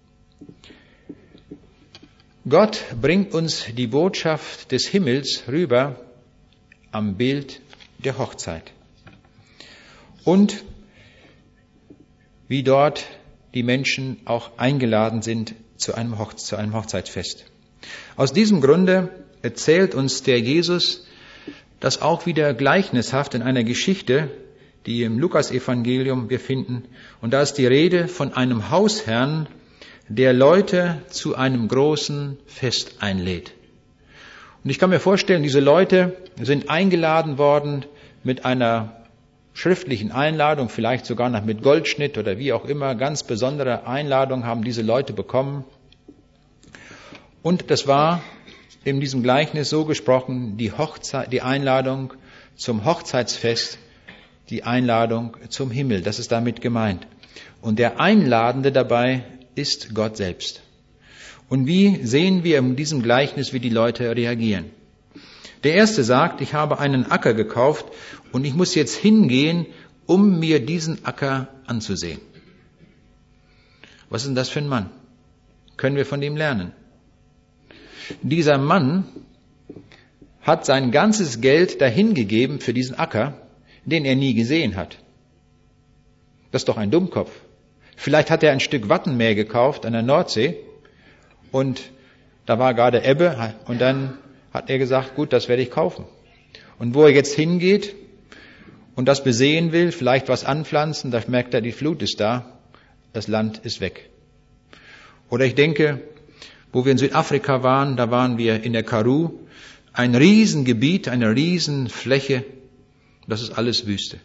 Gott bringt uns die Botschaft des Himmels rüber am Bild der Hochzeit. Und wie dort die Menschen auch eingeladen sind zu einem, Hoch- zu einem Hochzeitsfest. Aus diesem Grunde erzählt uns der Jesus das auch wieder gleichnishaft in einer Geschichte, die im Lukas-Evangelium wir finden. Und da ist die Rede von einem Hausherrn, der Leute zu einem großen Fest einlädt. Und ich kann mir vorstellen, diese Leute sind eingeladen worden mit einer schriftlichen Einladung, vielleicht sogar noch mit Goldschnitt oder wie auch immer, ganz besondere Einladung haben diese Leute bekommen. Und das war in diesem Gleichnis so gesprochen, die Hochzeit, die Einladung zum Hochzeitsfest, die Einladung zum Himmel, das ist damit gemeint. Und der Einladende dabei ist Gott selbst. Und wie sehen wir in diesem Gleichnis, wie die Leute reagieren? Der Erste sagt, ich habe einen Acker gekauft und ich muss jetzt hingehen, um mir diesen Acker anzusehen. Was ist denn das für ein Mann? Können wir von dem lernen? Dieser Mann hat sein ganzes Geld dahingegeben für diesen Acker, den er nie gesehen hat. Das ist doch ein Dummkopf. Vielleicht hat er ein Stück Wattenmeer gekauft an der Nordsee und da war gerade Ebbe und dann hat er gesagt, gut, das werde ich kaufen. Und wo er jetzt hingeht und das besehen will, vielleicht was anpflanzen, da merkt er, die Flut ist da, das Land ist weg. Oder ich denke, wo wir in Südafrika waren, da waren wir in der Karoo, ein Riesengebiet, eine Riesenfläche, das ist alles Wüste.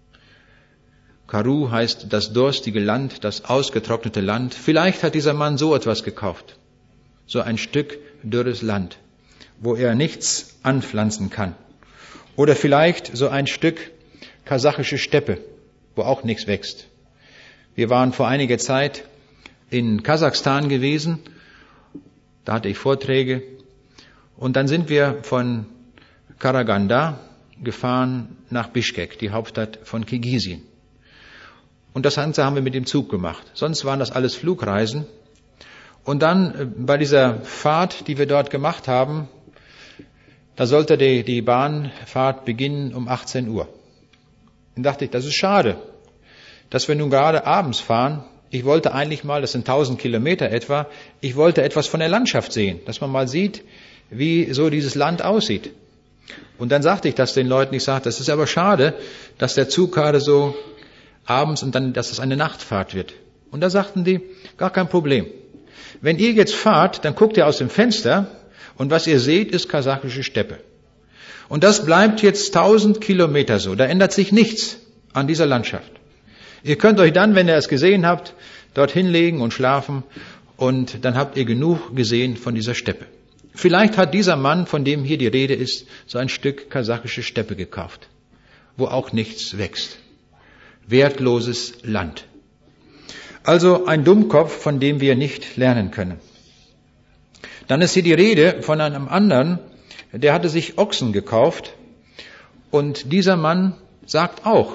Karoo heißt das durstige Land, das ausgetrocknete Land. Vielleicht hat dieser Mann so etwas gekauft. So ein Stück dürres Land, wo er nichts anpflanzen kann. Oder vielleicht so ein Stück kasachische Steppe, wo auch nichts wächst. Wir waren vor einiger Zeit in Kasachstan gewesen. Da hatte ich Vorträge. Und dann sind wir von Karaganda gefahren nach Bischkek, die Hauptstadt von Kirgisien. Und das Ganze haben wir mit dem Zug gemacht. Sonst waren das alles Flugreisen. Und dann bei dieser Fahrt, die wir dort gemacht haben, da sollte die, die Bahnfahrt beginnen um achtzehn Uhr. Dann dachte ich, das ist schade, dass wir nun gerade abends fahren. Ich wollte eigentlich mal, das sind tausend Kilometer etwa, ich wollte etwas von der Landschaft sehen, dass man mal sieht, wie so dieses Land aussieht. Und dann sagte ich das den Leuten, ich sagte, das ist aber schade, dass der Zug gerade so abends und dann, dass es eine Nachtfahrt wird. Und da sagten die, gar kein Problem. Wenn ihr jetzt fahrt, dann guckt ihr aus dem Fenster und was ihr seht, ist kasachische Steppe. Und das bleibt jetzt tausend Kilometer so. Da ändert sich nichts an dieser Landschaft. Ihr könnt euch dann, wenn ihr es gesehen habt, dort hinlegen und schlafen und dann habt ihr genug gesehen von dieser Steppe. Vielleicht hat dieser Mann, von dem hier die Rede ist, so ein Stück kasachische Steppe gekauft, wo auch nichts wächst. Wertloses Land. Also ein Dummkopf, von dem wir nicht lernen können. Dann ist hier die Rede von einem anderen, der hatte sich Ochsen gekauft und dieser Mann sagt auch,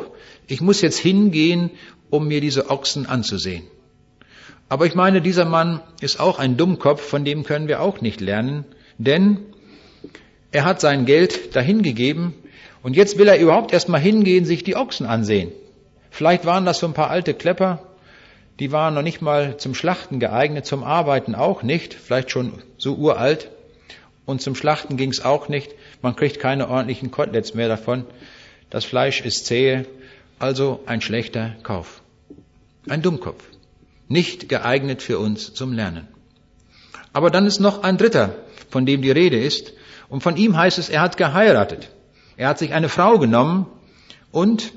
ich muss jetzt hingehen, um mir diese Ochsen anzusehen. Aber ich meine, dieser Mann ist auch ein Dummkopf, von dem können wir auch nicht lernen, denn er hat sein Geld dahin gegeben und jetzt will er überhaupt erst mal hingehen, sich die Ochsen ansehen. Vielleicht waren das so ein paar alte Klepper, die waren noch nicht mal zum Schlachten geeignet, zum Arbeiten auch nicht, vielleicht schon so uralt. Und zum Schlachten ging es auch nicht. Man kriegt keine ordentlichen Koteletts mehr davon. Das Fleisch ist zähe, also ein schlechter Kauf. Ein Dummkopf. Nicht geeignet für uns zum Lernen. Aber dann ist noch ein dritter, von dem die Rede ist. Und von ihm heißt es, er hat geheiratet. Er hat sich eine Frau genommen und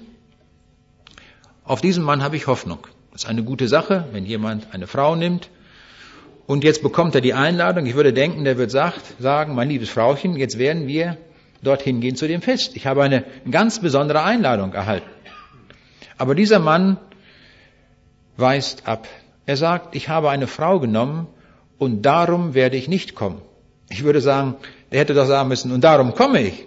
auf diesen Mann habe ich Hoffnung. Das ist eine gute Sache, wenn jemand eine Frau nimmt. Und jetzt bekommt er die Einladung. Ich würde denken, der wird sagt, sagen, mein liebes Frauchen, jetzt werden wir dorthin gehen zu dem Fest. Ich habe eine ganz besondere Einladung erhalten. Aber dieser Mann weist ab. Er sagt, ich habe eine Frau genommen und darum werde ich nicht kommen. Ich würde sagen, er hätte doch sagen müssen, und darum komme ich.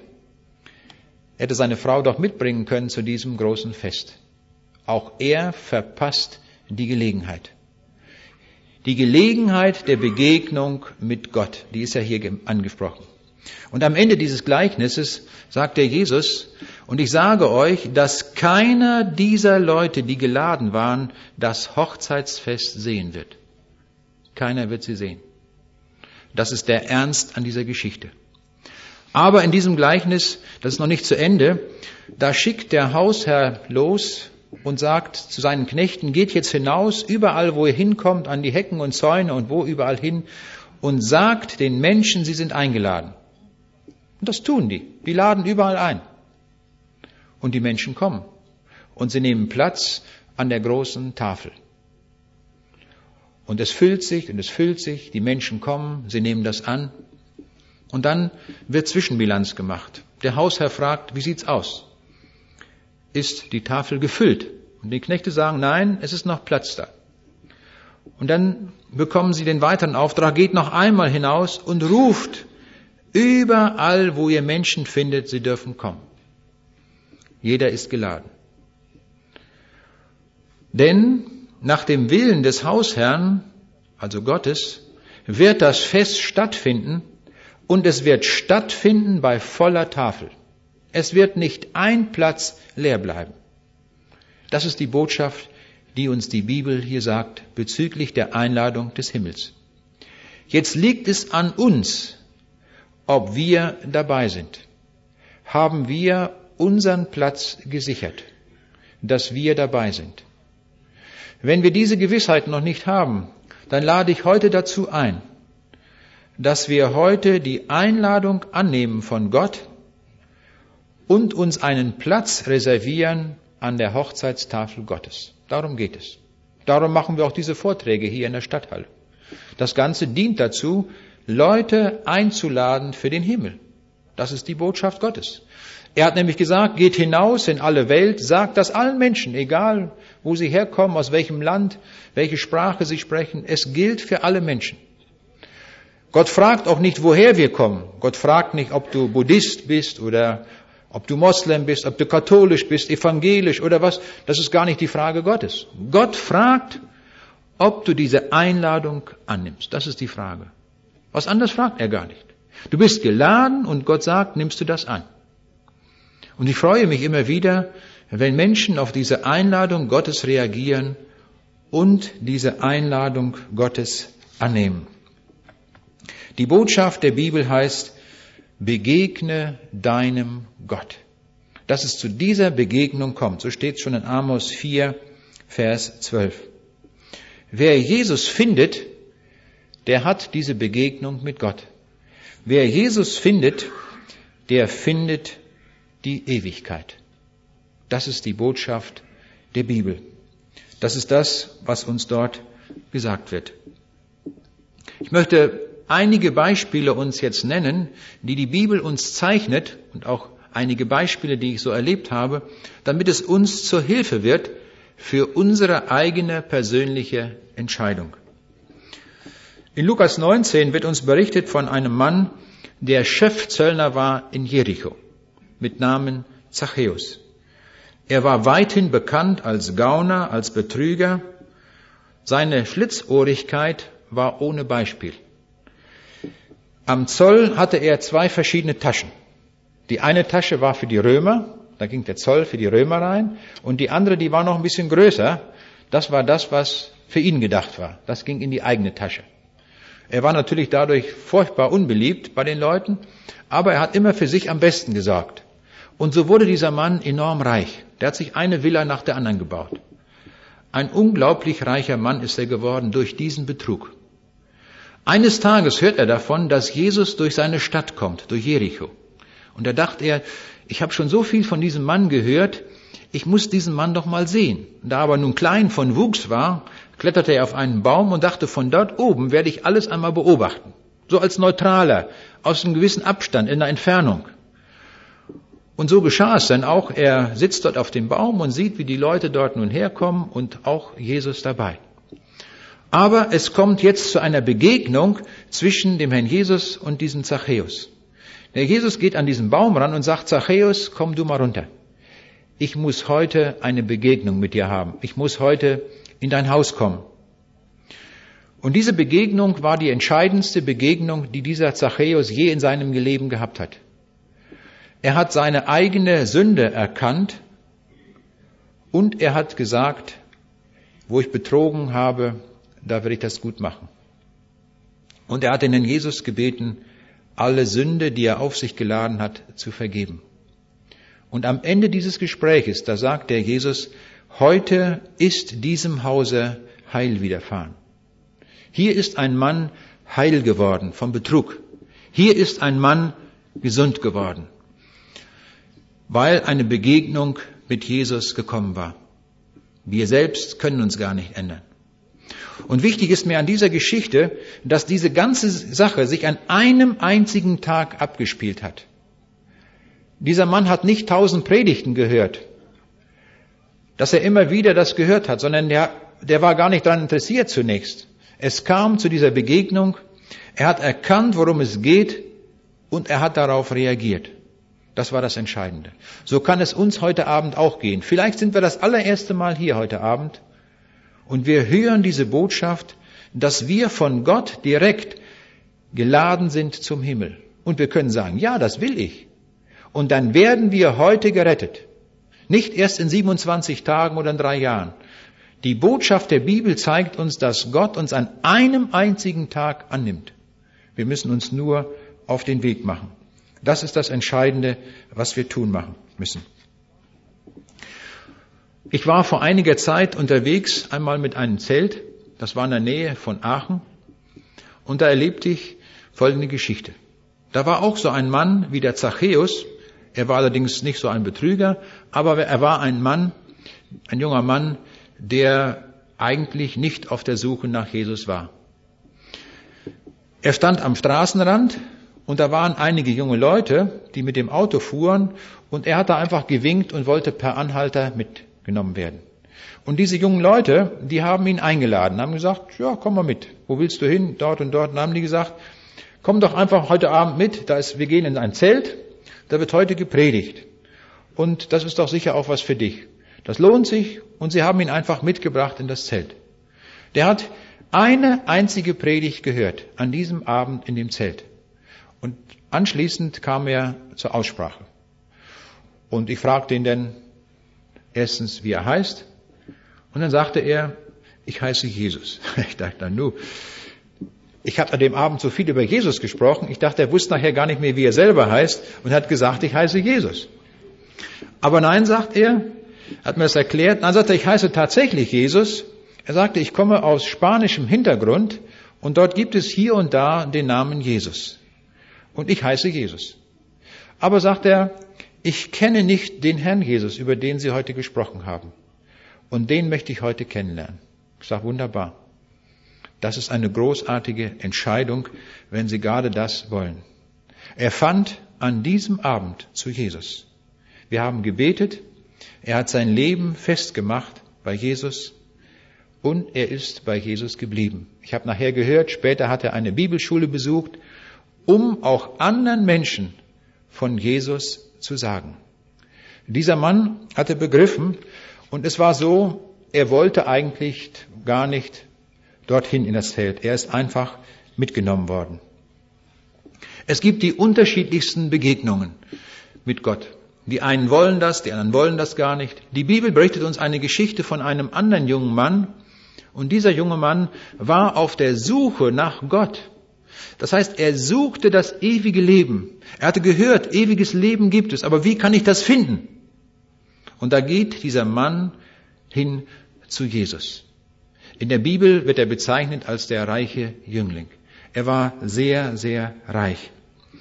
Er hätte seine Frau doch mitbringen können zu diesem großen Fest. Auch er verpasst die Gelegenheit. Die Gelegenheit der Begegnung mit Gott, die ist ja hier angesprochen. Und am Ende dieses Gleichnisses sagt der Jesus, und ich sage euch, dass keiner dieser Leute, die geladen waren, das Hochzeitsfest sehen wird. Keiner wird sie sehen. Das ist der Ernst an dieser Geschichte. Aber in diesem Gleichnis, das ist noch nicht zu Ende, da schickt der Hausherr los und sagt zu seinen Knechten, geht jetzt hinaus, überall wo ihr hinkommt, an die Hecken und Zäune und wo überall hin und sagt den Menschen, sie sind eingeladen. Und das tun die. Die laden überall ein. Und die Menschen kommen. Und sie nehmen Platz an der großen Tafel. Und es füllt sich und es füllt sich, die Menschen kommen, sie nehmen das an. Und dann wird Zwischenbilanz gemacht. Der Hausherr fragt, wie sieht's aus? Ist die Tafel gefüllt? Und die Knechte sagen, nein, es ist noch Platz da. Und dann bekommen sie den weiteren Auftrag, geht noch einmal hinaus und ruft überall, wo ihr Menschen findet, sie dürfen kommen. Jeder ist geladen. Denn nach dem Willen des Hausherrn, also Gottes, wird das Fest stattfinden und es wird stattfinden bei voller Tafel. Es wird nicht ein Platz leer bleiben. Das ist die Botschaft, die uns die Bibel hier sagt, bezüglich der Einladung des Himmels. Jetzt liegt es an uns, ob wir dabei sind. Haben wir unseren Platz gesichert, dass wir dabei sind? Wenn wir diese Gewissheit noch nicht haben, dann lade ich heute dazu ein, dass wir heute die Einladung annehmen von Gott und uns einen Platz reservieren an der Hochzeitstafel Gottes. Darum geht es. Darum machen wir auch diese Vorträge hier in der Stadthalle. Das Ganze dient dazu, Leute einzuladen für den Himmel. Das ist die Botschaft Gottes. Er hat nämlich gesagt, geht hinaus in alle Welt, sagt das allen Menschen, egal wo sie herkommen, aus welchem Land, welche Sprache sie sprechen. Es gilt für alle Menschen. Gott fragt auch nicht, woher wir kommen. Gott fragt nicht, ob du Buddhist bist oder ob du Moslem bist, ob du katholisch bist, evangelisch oder was. Das ist gar nicht die Frage Gottes. Gott fragt, ob du diese Einladung annimmst. Das ist die Frage. Was anderes fragt er gar nicht. Du bist geladen und Gott sagt, nimmst du das an? Und ich freue mich immer wieder, wenn Menschen auf diese Einladung Gottes reagieren und diese Einladung Gottes annehmen. Die Botschaft der Bibel heißt, begegne deinem Gott. Dass es zu dieser Begegnung kommt. So steht es schon in Amos vier, Vers zwölf. Wer Jesus findet, der hat diese Begegnung mit Gott. Wer Jesus findet, der findet die Ewigkeit. Das ist die Botschaft der Bibel. Das ist das, was uns dort gesagt wird. Ich möchte einige Beispiele uns jetzt nennen, die die Bibel uns zeichnet und auch einige Beispiele, die ich so erlebt habe, damit es uns zur Hilfe wird für unsere eigene persönliche Entscheidung. In Lukas neunzehn wird uns berichtet von einem Mann, der Chefzöllner war in Jericho, mit Namen Zachäus. Er war weithin bekannt als Gauner, als Betrüger. Seine Schlitzohrigkeit war ohne Beispiel. Am Zoll hatte er zwei verschiedene Taschen. Die eine Tasche war für die Römer, da ging der Zoll für die Römer rein, und die andere, die war noch ein bisschen größer. Das war das, was für ihn gedacht war. Das ging in die eigene Tasche. Er war natürlich dadurch furchtbar unbeliebt bei den Leuten, aber er hat immer für sich am besten gesorgt. Und so wurde dieser Mann enorm reich. Der hat sich eine Villa nach der anderen gebaut. Ein unglaublich reicher Mann ist er geworden durch diesen Betrug. Eines Tages hört er davon, dass Jesus durch seine Stadt kommt, durch Jericho. Und da dachte er, ich habe schon so viel von diesem Mann gehört, ich muss diesen Mann doch mal sehen. Da er aber nun klein von Wuchs war, kletterte er auf einen Baum und dachte, von dort oben werde ich alles einmal beobachten. So als Neutraler, aus einem gewissen Abstand, in der Entfernung. Und so geschah es dann auch. Er sitzt dort auf dem Baum und sieht, wie die Leute dort nun herkommen und auch Jesus dabei. Aber es kommt jetzt zu einer Begegnung zwischen dem Herrn Jesus und diesem Zachäus. Der Jesus geht an diesen Baum ran und sagt, Zachäus, komm du mal runter. Ich muss heute eine Begegnung mit dir haben. Ich muss heute in dein Haus kommen. Und diese Begegnung war die entscheidendste Begegnung, die dieser Zachäus je in seinem Leben gehabt hat. Er hat seine eigene Sünde erkannt und er hat gesagt, wo ich betrogen habe, da werde ich das gut machen. Und er hat den Herrn Jesus gebeten, alle Sünde, die er auf sich geladen hat, zu vergeben. Und am Ende dieses Gespräches, da sagt der Jesus, heute ist diesem Hause Heil widerfahren. Hier ist ein Mann heil geworden vom Betrug. Hier ist ein Mann gesund geworden, weil eine Begegnung mit Jesus gekommen war. Wir selbst können uns gar nicht ändern. Und wichtig ist mir an dieser Geschichte, dass diese ganze Sache sich an einem einzigen Tag abgespielt hat. Dieser Mann hat nicht tausend Predigten gehört, dass er immer wieder das gehört hat, sondern der, der war gar nicht daran interessiert zunächst. Es kam zu dieser Begegnung, er hat erkannt, worum es geht, und er hat darauf reagiert. Das war das Entscheidende. So kann es uns heute Abend auch gehen. Vielleicht sind wir das allererste Mal hier heute Abend und wir hören diese Botschaft, dass wir von Gott direkt geladen sind zum Himmel. Und wir können sagen, ja, das will ich. Und dann werden wir heute gerettet. Nicht erst in siebenundzwanzig Tagen oder in drei Jahren. Die Botschaft der Bibel zeigt uns, dass Gott uns an einem einzigen Tag annimmt. Wir müssen uns nur auf den Weg machen. Das ist das Entscheidende, was wir tun machen müssen. Ich war vor einiger Zeit unterwegs, einmal mit einem Zelt, das war in der Nähe von Aachen, und da erlebte ich folgende Geschichte. Da war auch so ein Mann wie der Zachäus, er war allerdings nicht so ein Betrüger, aber er war ein Mann, ein junger Mann, der eigentlich nicht auf der Suche nach Jesus war. Er stand am Straßenrand und da waren einige junge Leute, die mit dem Auto fuhren, und er hat da einfach gewinkt und wollte per Anhalter mitgenommen werden. Und diese jungen Leute, die haben ihn eingeladen, haben gesagt, ja, komm mal mit. Wo willst du hin? Dort und dort. Und dann haben die gesagt, komm doch einfach heute Abend mit. Da ist, wir gehen in ein Zelt, da wird heute gepredigt. Und das ist doch sicher auch was für dich. Das lohnt sich, und sie haben ihn einfach mitgebracht in das Zelt. Der hat eine einzige Predigt gehört an diesem Abend in dem Zelt. Und anschließend kam er zur Aussprache. Und ich fragte ihn dann erstens, wie er heißt. Und dann sagte er, ich heiße Jesus. Ich dachte, nu, ich habe an dem Abend so viel über Jesus gesprochen. Ich dachte, er wusste nachher gar nicht mehr, wie er selber heißt, und hat gesagt, ich heiße Jesus. Aber nein, sagt er, hat mir das erklärt. Dann sagte er, ich heiße tatsächlich Jesus. Er sagte, ich komme aus spanischem Hintergrund und dort gibt es hier und da den Namen Jesus. Und ich heiße Jesus. Aber sagt er, ich kenne nicht den Herrn Jesus, über den Sie heute gesprochen haben. Und den möchte ich heute kennenlernen. Ich sage, wunderbar. Das ist eine großartige Entscheidung, wenn Sie gerade das wollen. Er fand an diesem Abend zu Jesus. Wir haben gebetet. Er hat sein Leben festgemacht bei Jesus und er ist bei Jesus geblieben. Ich habe nachher gehört, später hat er eine Bibelschule besucht, um auch anderen Menschen von Jesus zu sagen. Dieser Mann hatte begriffen, und es war so, er wollte eigentlich gar nicht dorthin in das Zelt. Er ist einfach mitgenommen worden. Es gibt die unterschiedlichsten Begegnungen mit Gott. Die einen wollen das, die anderen wollen das gar nicht. Die Bibel berichtet uns eine Geschichte von einem anderen jungen Mann. Und dieser junge Mann war auf der Suche nach Gott. Das heißt, er suchte das ewige Leben. Er hatte gehört, ewiges Leben gibt es. Aber wie kann ich das finden? Und da geht dieser Mann hin zu Jesus. In der Bibel wird er bezeichnet als der reiche Jüngling. Er war sehr, sehr reich.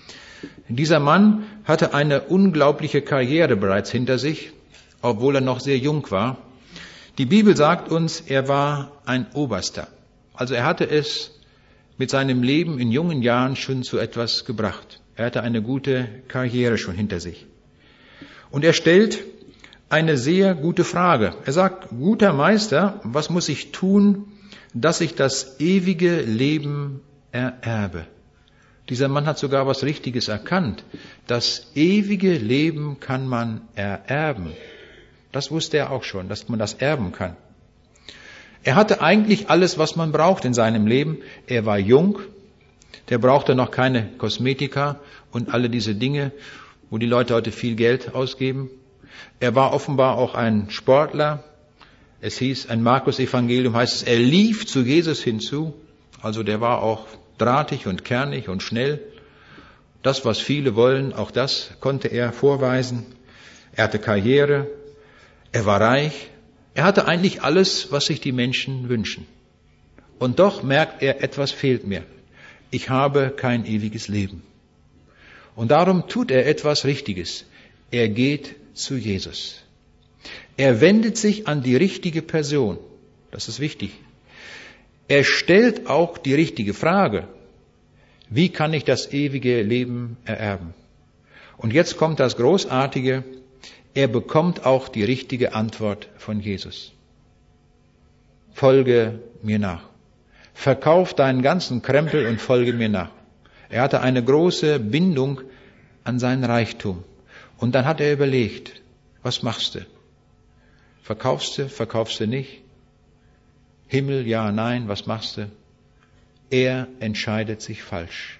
Dieser Mann hatte eine unglaubliche Karriere bereits hinter sich, obwohl er noch sehr jung war. Die Bibel sagt uns, er war ein Oberster. Also er hatte es mit seinem Leben in jungen Jahren schon zu etwas gebracht. Er hatte eine gute Karriere schon hinter sich. Und er stellt eine sehr gute Frage. Er sagt, guter Meister, was muss ich tun, dass ich das ewige Leben ererbe? Dieser Mann hat sogar was Richtiges erkannt. Das ewige Leben kann man ererben. Das wusste er auch schon, dass man das erben kann. Er hatte eigentlich alles, was man braucht in seinem Leben. Er war jung, der brauchte noch keine Kosmetika und alle diese Dinge, wo die Leute heute viel Geld ausgeben. Er war offenbar auch ein Sportler. Es hieß, ein Markus-Evangelium heißt es, er lief zu Jesus hinzu. Also der war auch drahtig und kernig und schnell. Das, was viele wollen, auch das konnte er vorweisen. Er hatte Karriere, er war reich. Er hatte eigentlich alles, was sich die Menschen wünschen. Und doch merkt er, etwas fehlt mir. Ich habe kein ewiges Leben. Und darum tut er etwas Richtiges. Er geht zu Jesus. Er wendet sich an die richtige Person. Das ist wichtig. Er stellt auch die richtige Frage. Wie kann ich das ewige Leben ererben? Und jetzt kommt das Großartige. Er bekommt auch die richtige Antwort von Jesus. Folge mir nach. Verkauf deinen ganzen Krempel und folge mir nach. Er hatte eine große Bindung an seinen Reichtum. Und dann hat er überlegt, was machst du? Verkaufst du, verkaufst du nicht? Himmel, ja, nein, was machst du? Er entscheidet sich falsch.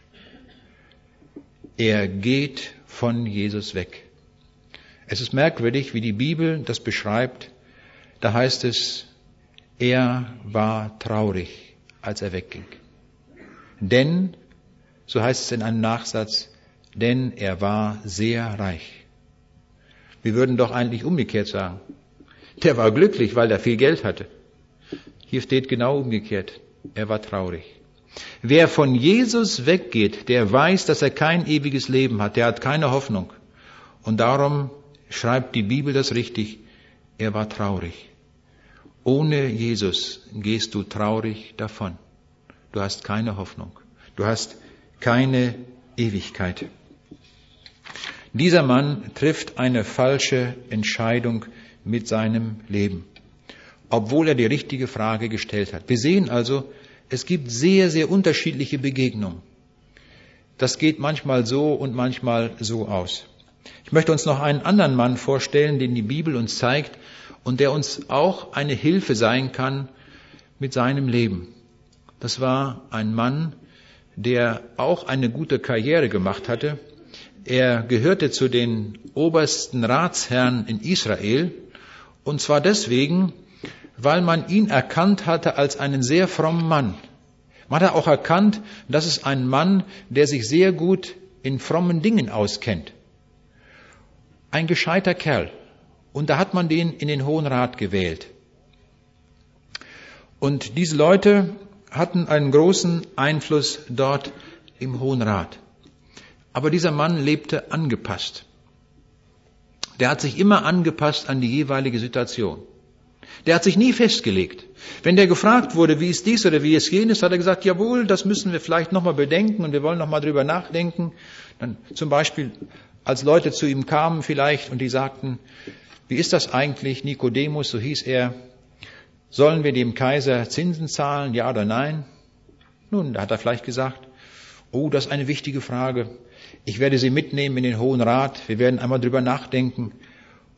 Er geht von Jesus weg. Es ist merkwürdig, wie die Bibel das beschreibt. Da heißt es, er war traurig, als er wegging. Denn, so heißt es in einem Nachsatz, denn er war sehr reich. Wir würden doch eigentlich umgekehrt sagen. Der war glücklich, weil er viel Geld hatte. Hier steht genau umgekehrt. Er war traurig. Wer von Jesus weggeht, der weiß, dass er kein ewiges Leben hat. Der hat keine Hoffnung. Und darum schreibt die Bibel das richtig. Er war traurig. Ohne Jesus gehst du traurig davon. Du hast keine Hoffnung. Du hast keine Ewigkeit. Dieser Mann trifft eine falsche Entscheidung mit seinem Leben, obwohl er die richtige Frage gestellt hat. Wir sehen also, es gibt sehr, sehr unterschiedliche Begegnungen. Das geht manchmal so und manchmal so aus. Ich möchte uns noch einen anderen Mann vorstellen, den die Bibel uns zeigt und der uns auch eine Hilfe sein kann mit seinem Leben. Das war ein Mann, der auch eine gute Karriere gemacht hatte. Er gehörte zu den obersten Ratsherren in Israel, und zwar deswegen, weil man ihn erkannt hatte als einen sehr frommen Mann. Man hat auch erkannt, das ist ein Mann, der sich sehr gut in frommen Dingen auskennt. Ein gescheiter Kerl. Und da hat man den in den Hohen Rat gewählt. Und diese Leute hatten einen großen Einfluss dort im Hohen Rat. Aber dieser Mann lebte angepasst. Der hat sich immer angepasst an die jeweilige Situation. Der hat sich nie festgelegt. Wenn der gefragt wurde, wie ist dies oder wie ist jenes, hat er gesagt, jawohl, das müssen wir vielleicht nochmal bedenken und wir wollen nochmal drüber nachdenken. Dann zum Beispiel, als Leute zu ihm kamen vielleicht und die sagten, wie ist das eigentlich, Nikodemus, so hieß er, sollen wir dem Kaiser Zinsen zahlen, ja oder nein? Nun, da hat er vielleicht gesagt, oh, das ist eine wichtige Frage. Ich werde Sie mitnehmen in den Hohen Rat. Wir werden einmal drüber nachdenken.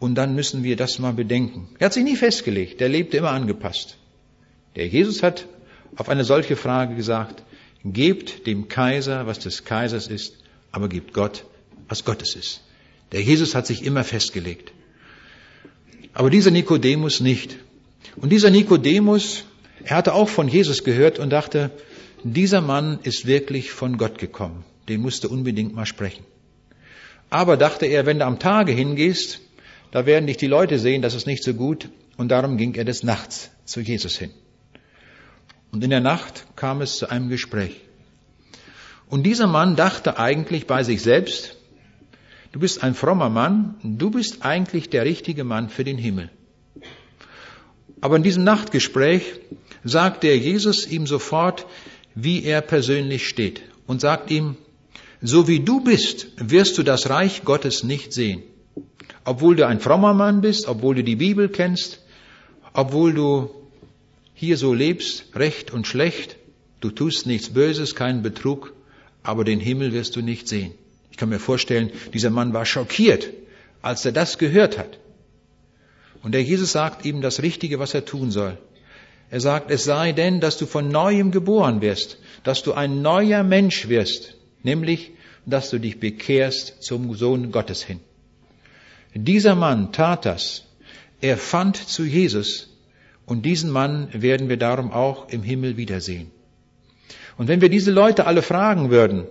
Und dann müssen wir das mal bedenken. Er hat sich nie festgelegt, er lebte immer angepasst. Der Jesus hat auf eine solche Frage gesagt, gebt dem Kaiser, was des Kaisers ist, aber gebt Gott, was Gottes ist. Der Jesus hat sich immer festgelegt. Aber dieser Nikodemus nicht. Und dieser Nikodemus, er hatte auch von Jesus gehört und dachte, dieser Mann ist wirklich von Gott gekommen. Den musste unbedingt mal sprechen. Aber dachte er, wenn du am Tage hingehst, da werden dich die Leute sehen, das ist nicht so gut. Und darum ging er des Nachts zu Jesus hin. Und in der Nacht kam es zu einem Gespräch. Und dieser Mann dachte eigentlich bei sich selbst, du bist ein frommer Mann, du bist eigentlich der richtige Mann für den Himmel. Aber in diesem Nachtgespräch sagt der Jesus ihm sofort, wie er persönlich steht und sagt ihm, so wie du bist, wirst du das Reich Gottes nicht sehen. Obwohl du ein frommer Mann bist, obwohl du die Bibel kennst, obwohl du hier so lebst, recht und schlecht, du tust nichts Böses, keinen Betrug, aber den Himmel wirst du nicht sehen. Ich kann mir vorstellen, dieser Mann war schockiert, als er das gehört hat. Und der Jesus sagt ihm das Richtige, was er tun soll. Er sagt, es sei denn, dass du von Neuem geboren wirst, dass du ein neuer Mensch wirst, nämlich, dass du dich bekehrst zum Sohn Gottes hin. Dieser Mann tat das. Er fand zu Jesus und diesen Mann werden wir darum auch im Himmel wiedersehen. Und wenn wir diese Leute alle fragen würden,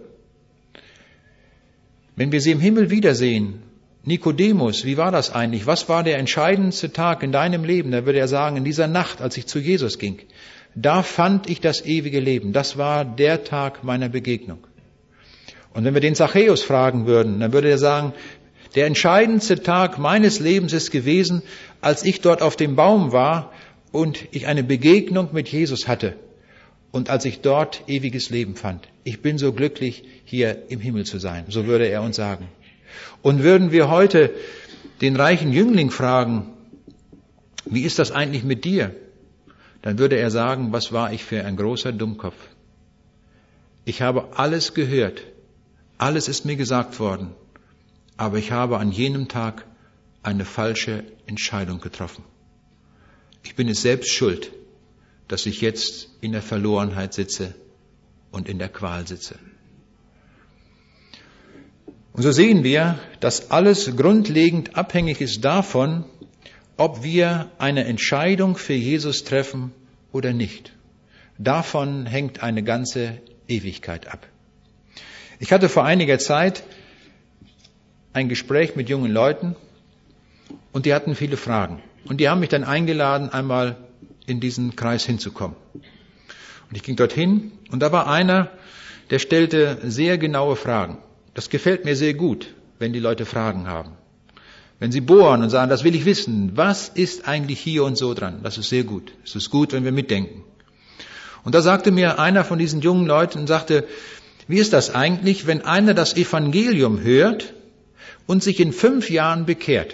wenn wir sie im Himmel wiedersehen, Nikodemus, wie war das eigentlich? Was war der entscheidendste Tag in deinem Leben? Da würde er sagen, in dieser Nacht, als ich zu Jesus ging, da fand ich das ewige Leben. Das war der Tag meiner Begegnung. Und wenn wir den Zachäus fragen würden, dann würde er sagen, der entscheidendste Tag meines Lebens ist gewesen, als ich dort auf dem Baum war und ich eine Begegnung mit Jesus hatte und als ich dort ewiges Leben fand. Ich bin so glücklich, hier im Himmel zu sein. So würde er uns sagen. Und würden wir heute den reichen Jüngling fragen, wie ist das eigentlich mit dir? Dann würde er sagen, was war ich für ein großer Dummkopf. Ich habe alles gehört, alles ist mir gesagt worden, aber ich habe an jenem Tag eine falsche Entscheidung getroffen. Ich bin es selbst schuld, dass ich jetzt in der Verlorenheit sitze und in der Qual sitze. Und so sehen wir, dass alles grundlegend abhängig ist davon, ob wir eine Entscheidung für Jesus treffen oder nicht. Davon hängt eine ganze Ewigkeit ab. Ich hatte vor einiger Zeit ein Gespräch mit jungen Leuten und die hatten viele Fragen. Und die haben mich dann eingeladen, einmal in diesen Kreis hinzukommen. Und ich ging dorthin und da war einer, der stellte sehr genaue Fragen. Das gefällt mir sehr gut, wenn die Leute Fragen haben. Wenn sie bohren und sagen, das will ich wissen, was ist eigentlich hier und so dran? Das ist sehr gut. Es ist gut, wenn wir mitdenken. Und da sagte mir einer von diesen jungen Leuten und sagte, wie ist das eigentlich, wenn einer das Evangelium hört und sich in fünf Jahren bekehrt?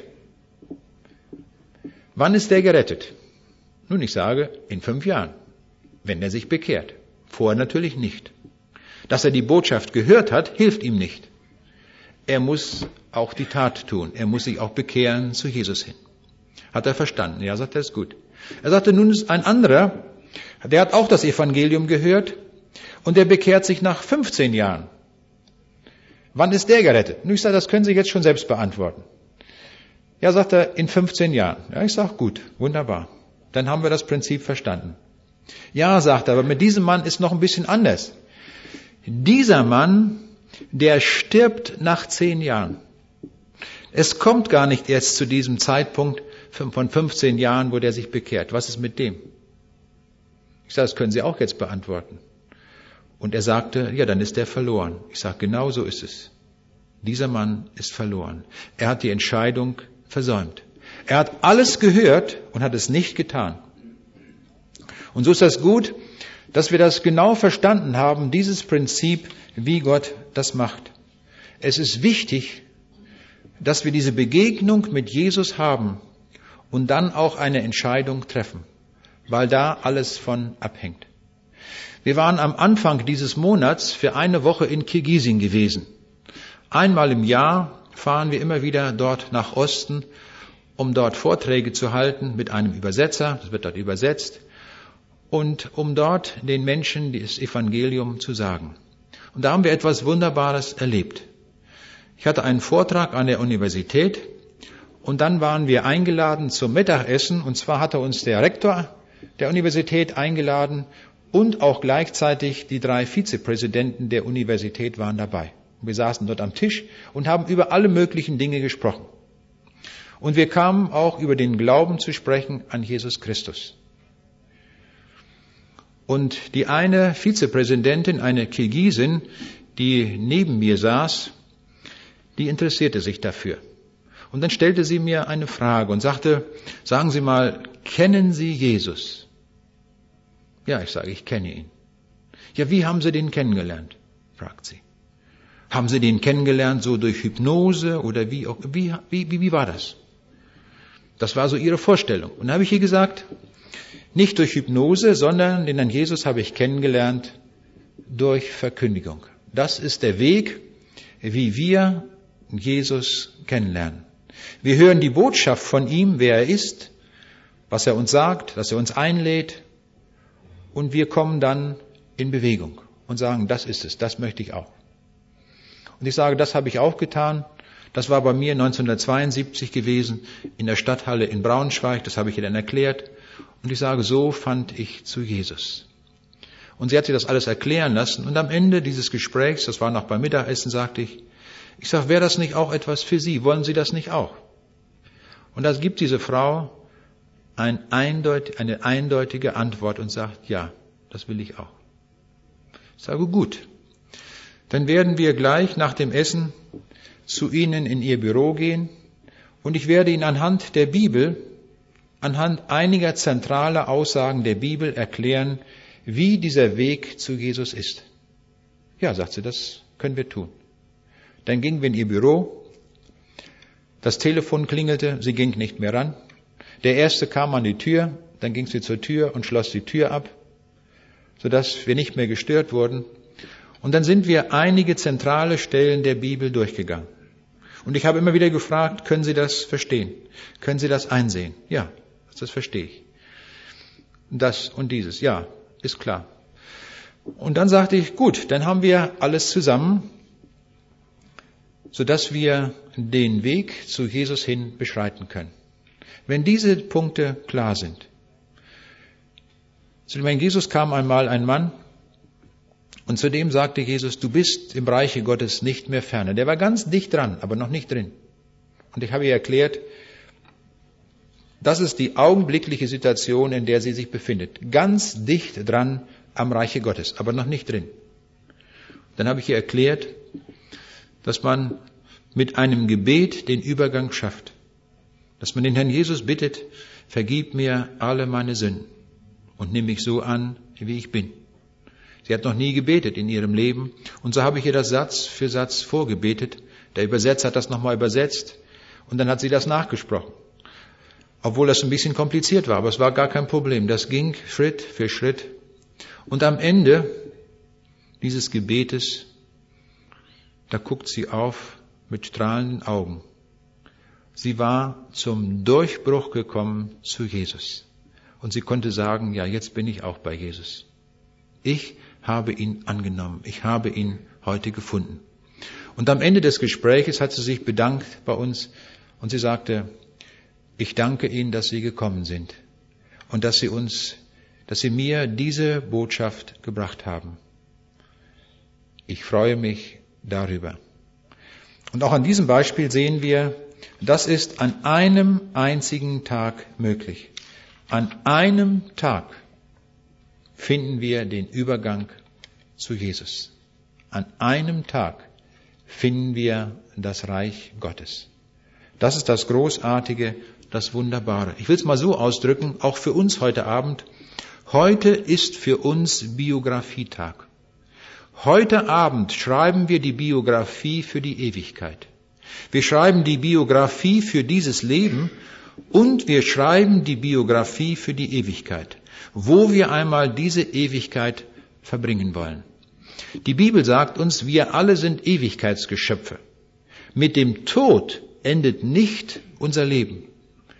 Wann ist der gerettet? Nun, ich sage, in fünf Jahren, wenn er sich bekehrt. Vorher natürlich nicht. Dass er die Botschaft gehört hat, hilft ihm nicht. Er muss auch die Tat tun. Er muss sich auch bekehren zu Jesus hin. Hat er verstanden? Ja, sagt er, ist gut. Er sagte, nun ist ein anderer, der hat auch das Evangelium gehört und der bekehrt sich nach fünfzehn Jahren. Wann ist der gerettet? Nun, ich sage, das können Sie jetzt schon selbst beantworten. Ja, sagt er, in fünfzehn Jahren. Ja, ich sage, gut, wunderbar. Dann haben wir das Prinzip verstanden. Ja, sagt er, aber mit diesem Mann ist noch ein bisschen anders. Dieser Mann, der stirbt nach zehn Jahren. Es kommt gar nicht erst zu diesem Zeitpunkt von fünfzehn Jahren, wo der sich bekehrt. Was ist mit dem? Ich sage, das können Sie auch jetzt beantworten. Und er sagte, ja, dann ist er verloren. Ich sage, genau so ist es. Dieser Mann ist verloren. Er hat die Entscheidung versäumt. Er hat alles gehört und hat es nicht getan. Und so ist das gut, dass wir das genau verstanden haben, dieses Prinzip, wie Gott das macht. Es ist wichtig, dass wir diese Begegnung mit Jesus haben und dann auch eine Entscheidung treffen, weil da alles von abhängt. Wir waren am Anfang dieses Monats für eine Woche in Kirgisien gewesen. Einmal im Jahr fahren wir immer wieder dort nach Osten um dort Vorträge zu halten mit einem Übersetzer, das wird dort übersetzt, und um dort den Menschen das Evangelium zu sagen. Und da haben wir etwas Wunderbares erlebt. Ich hatte einen Vortrag an der Universität und dann waren wir eingeladen zum Mittagessen, und zwar hatte uns der Rektor der Universität eingeladen und auch gleichzeitig die drei Vizepräsidenten der Universität waren dabei. Wir saßen dort am Tisch und haben über alle möglichen Dinge gesprochen. Und wir kamen auch über den Glauben zu sprechen an Jesus Christus. Und die eine Vizepräsidentin, eine Kirgisin, die neben mir saß, die interessierte sich dafür. Und dann stellte sie mir eine Frage und sagte, sagen Sie mal, kennen Sie Jesus? Ja, ich sage, ich kenne ihn. Ja, wie haben Sie den kennengelernt? Fragt sie. Haben Sie den kennengelernt so durch Hypnose oder wie, wie, wie, wie, wie war das? Das war so ihre Vorstellung. Und dann habe ich ihr gesagt, nicht durch Hypnose, sondern den Herrn Jesus habe ich kennengelernt durch Verkündigung. Das ist der Weg, wie wir Jesus kennenlernen. Wir hören die Botschaft von ihm, wer er ist, was er uns sagt, dass er uns einlädt, und wir kommen dann in Bewegung und sagen, das ist es, das möchte ich auch. Und ich sage, das habe ich auch getan. Das war bei mir neunzehnhundertzweiundsiebzig gewesen, in der Stadthalle in Braunschweig, das habe ich ihr dann erklärt. Und ich sage, so fand ich zu Jesus. Und sie hat sich das alles erklären lassen. Und am Ende dieses Gesprächs, das war noch beim Mittagessen, sagte ich, ich sage, wäre das nicht auch etwas für Sie? Wollen Sie das nicht auch? Und da gibt diese Frau ein eindeut- eine eindeutige Antwort und sagt, ja, das will ich auch. Ich sage, gut. Dann werden wir gleich nach dem Essen zu Ihnen in Ihr Büro gehen und ich werde Ihnen anhand der Bibel, anhand einiger zentraler Aussagen der Bibel erklären, wie dieser Weg zu Jesus ist. Ja, sagt sie, das können wir tun. Dann gingen wir in ihr Büro, das Telefon klingelte, sie ging nicht mehr ran. Der Erste kam an die Tür, dann ging sie zur Tür und schloss die Tür ab, sodass wir nicht mehr gestört wurden. Und dann sind wir einige zentrale Stellen der Bibel durchgegangen. Und ich habe immer wieder gefragt, können Sie das verstehen? Können Sie das einsehen? Ja, das verstehe ich. Das und dieses, ja, ist klar. Und dann sagte ich, gut, dann haben wir alles zusammen, sodass wir den Weg zu Jesus hin beschreiten können. Wenn diese Punkte klar sind. Zu dem Herrn Jesus kam einmal ein Mann und zu dem sagte Jesus, du bist im Reiche Gottes nicht mehr ferne. Der war ganz dicht dran, aber noch nicht drin. Und ich habe ihr erklärt, das ist die augenblickliche Situation, in der sie sich befindet. Ganz dicht dran am Reiche Gottes, aber noch nicht drin. Dann habe ich ihr erklärt, dass man mit einem Gebet den Übergang schafft. Dass man den Herrn Jesus bittet, vergib mir alle meine Sünden und nimm mich so an, wie ich bin. Sie hat noch nie gebetet in ihrem Leben und so habe ich ihr das Satz für Satz vorgebetet. Der Übersetzer hat das nochmal übersetzt und dann hat sie das nachgesprochen. Obwohl das ein bisschen kompliziert war, aber es war gar kein Problem. Das ging Schritt für Schritt. Und am Ende dieses Gebetes, da guckt sie auf mit strahlenden Augen. Sie war zum Durchbruch gekommen zu Jesus. Und sie konnte sagen, ja, jetzt bin ich auch bei Jesus. Ich habe ihn angenommen. Ich habe ihn heute gefunden. Und am Ende des Gespräches hat sie sich bedankt bei uns und sie sagte, ich danke Ihnen, dass Sie gekommen sind und dass Sie uns, dass Sie mir diese Botschaft gebracht haben. Ich freue mich darüber. Und auch an diesem Beispiel sehen wir, das ist an einem einzigen Tag möglich. An einem Tag finden wir den Übergang zu Jesus. An einem Tag finden wir das Reich Gottes. Das ist das Großartige, das Wunderbare. Ich will es mal so ausdrücken, auch für uns heute Abend. Heute ist für uns Biografietag. Heute Abend schreiben wir die Biografie für die Ewigkeit. Wir schreiben die Biografie für dieses Leben und wir schreiben die Biografie für die Ewigkeit, wo wir einmal diese Ewigkeit verbringen wollen. Die Bibel sagt uns, wir alle sind Ewigkeitsgeschöpfe. Mit dem Tod endet nicht unser Leben.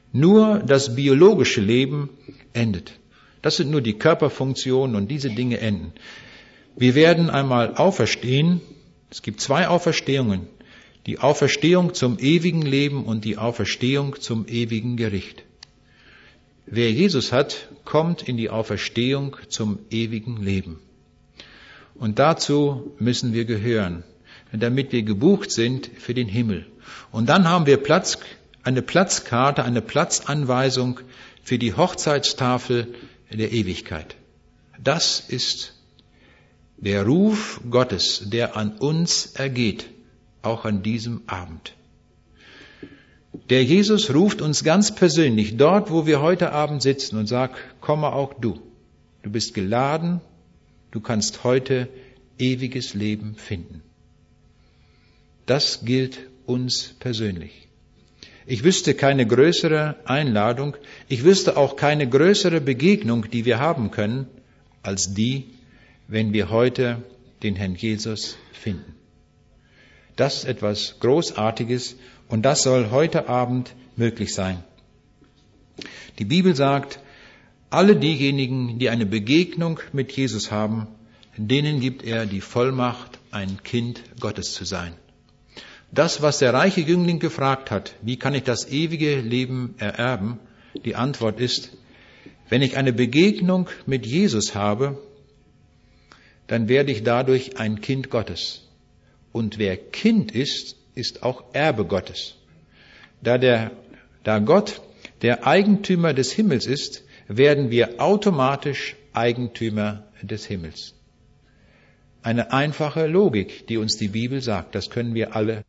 Nur das biologische Leben endet. Das sind nur die Körperfunktionen und diese Dinge enden. Wir werden einmal auferstehen. Es gibt zwei Auferstehungen. Die Auferstehung zum ewigen Leben und die Auferstehung zum ewigen Gericht. Wer Jesus hat, kommt in die Auferstehung zum ewigen Leben. Und dazu müssen wir gehören, damit wir gebucht sind für den Himmel. Und dann haben wir Platz, eine Platzkarte, eine Platzanweisung für die Hochzeitstafel der Ewigkeit. Das ist der Ruf Gottes, der an uns ergeht, auch an diesem Abend. Der Jesus ruft uns ganz persönlich dort, wo wir heute Abend sitzen und sagt, komme auch du. Du bist geladen, du kannst heute ewiges Leben finden. Das gilt uns persönlich. Ich wüsste keine größere Einladung, ich wüsste auch keine größere Begegnung, die wir haben können, als die, wenn wir heute den Herrn Jesus finden. Das ist etwas Großartiges und das soll heute Abend möglich sein. Die Bibel sagt, alle diejenigen, die eine Begegnung mit Jesus haben, denen gibt er die Vollmacht, ein Kind Gottes zu sein. Das, was der reiche Jüngling gefragt hat, wie kann ich das ewige Leben ererben? Die Antwort ist, wenn ich eine Begegnung mit Jesus habe, dann werde ich dadurch ein Kind Gottes. Und wer Kind ist, ist auch Erbe Gottes. Da, der, da Gott der Eigentümer des Himmels ist, werden wir automatisch Eigentümer des Himmels. Eine einfache Logik, die uns die Bibel sagt, das können wir alle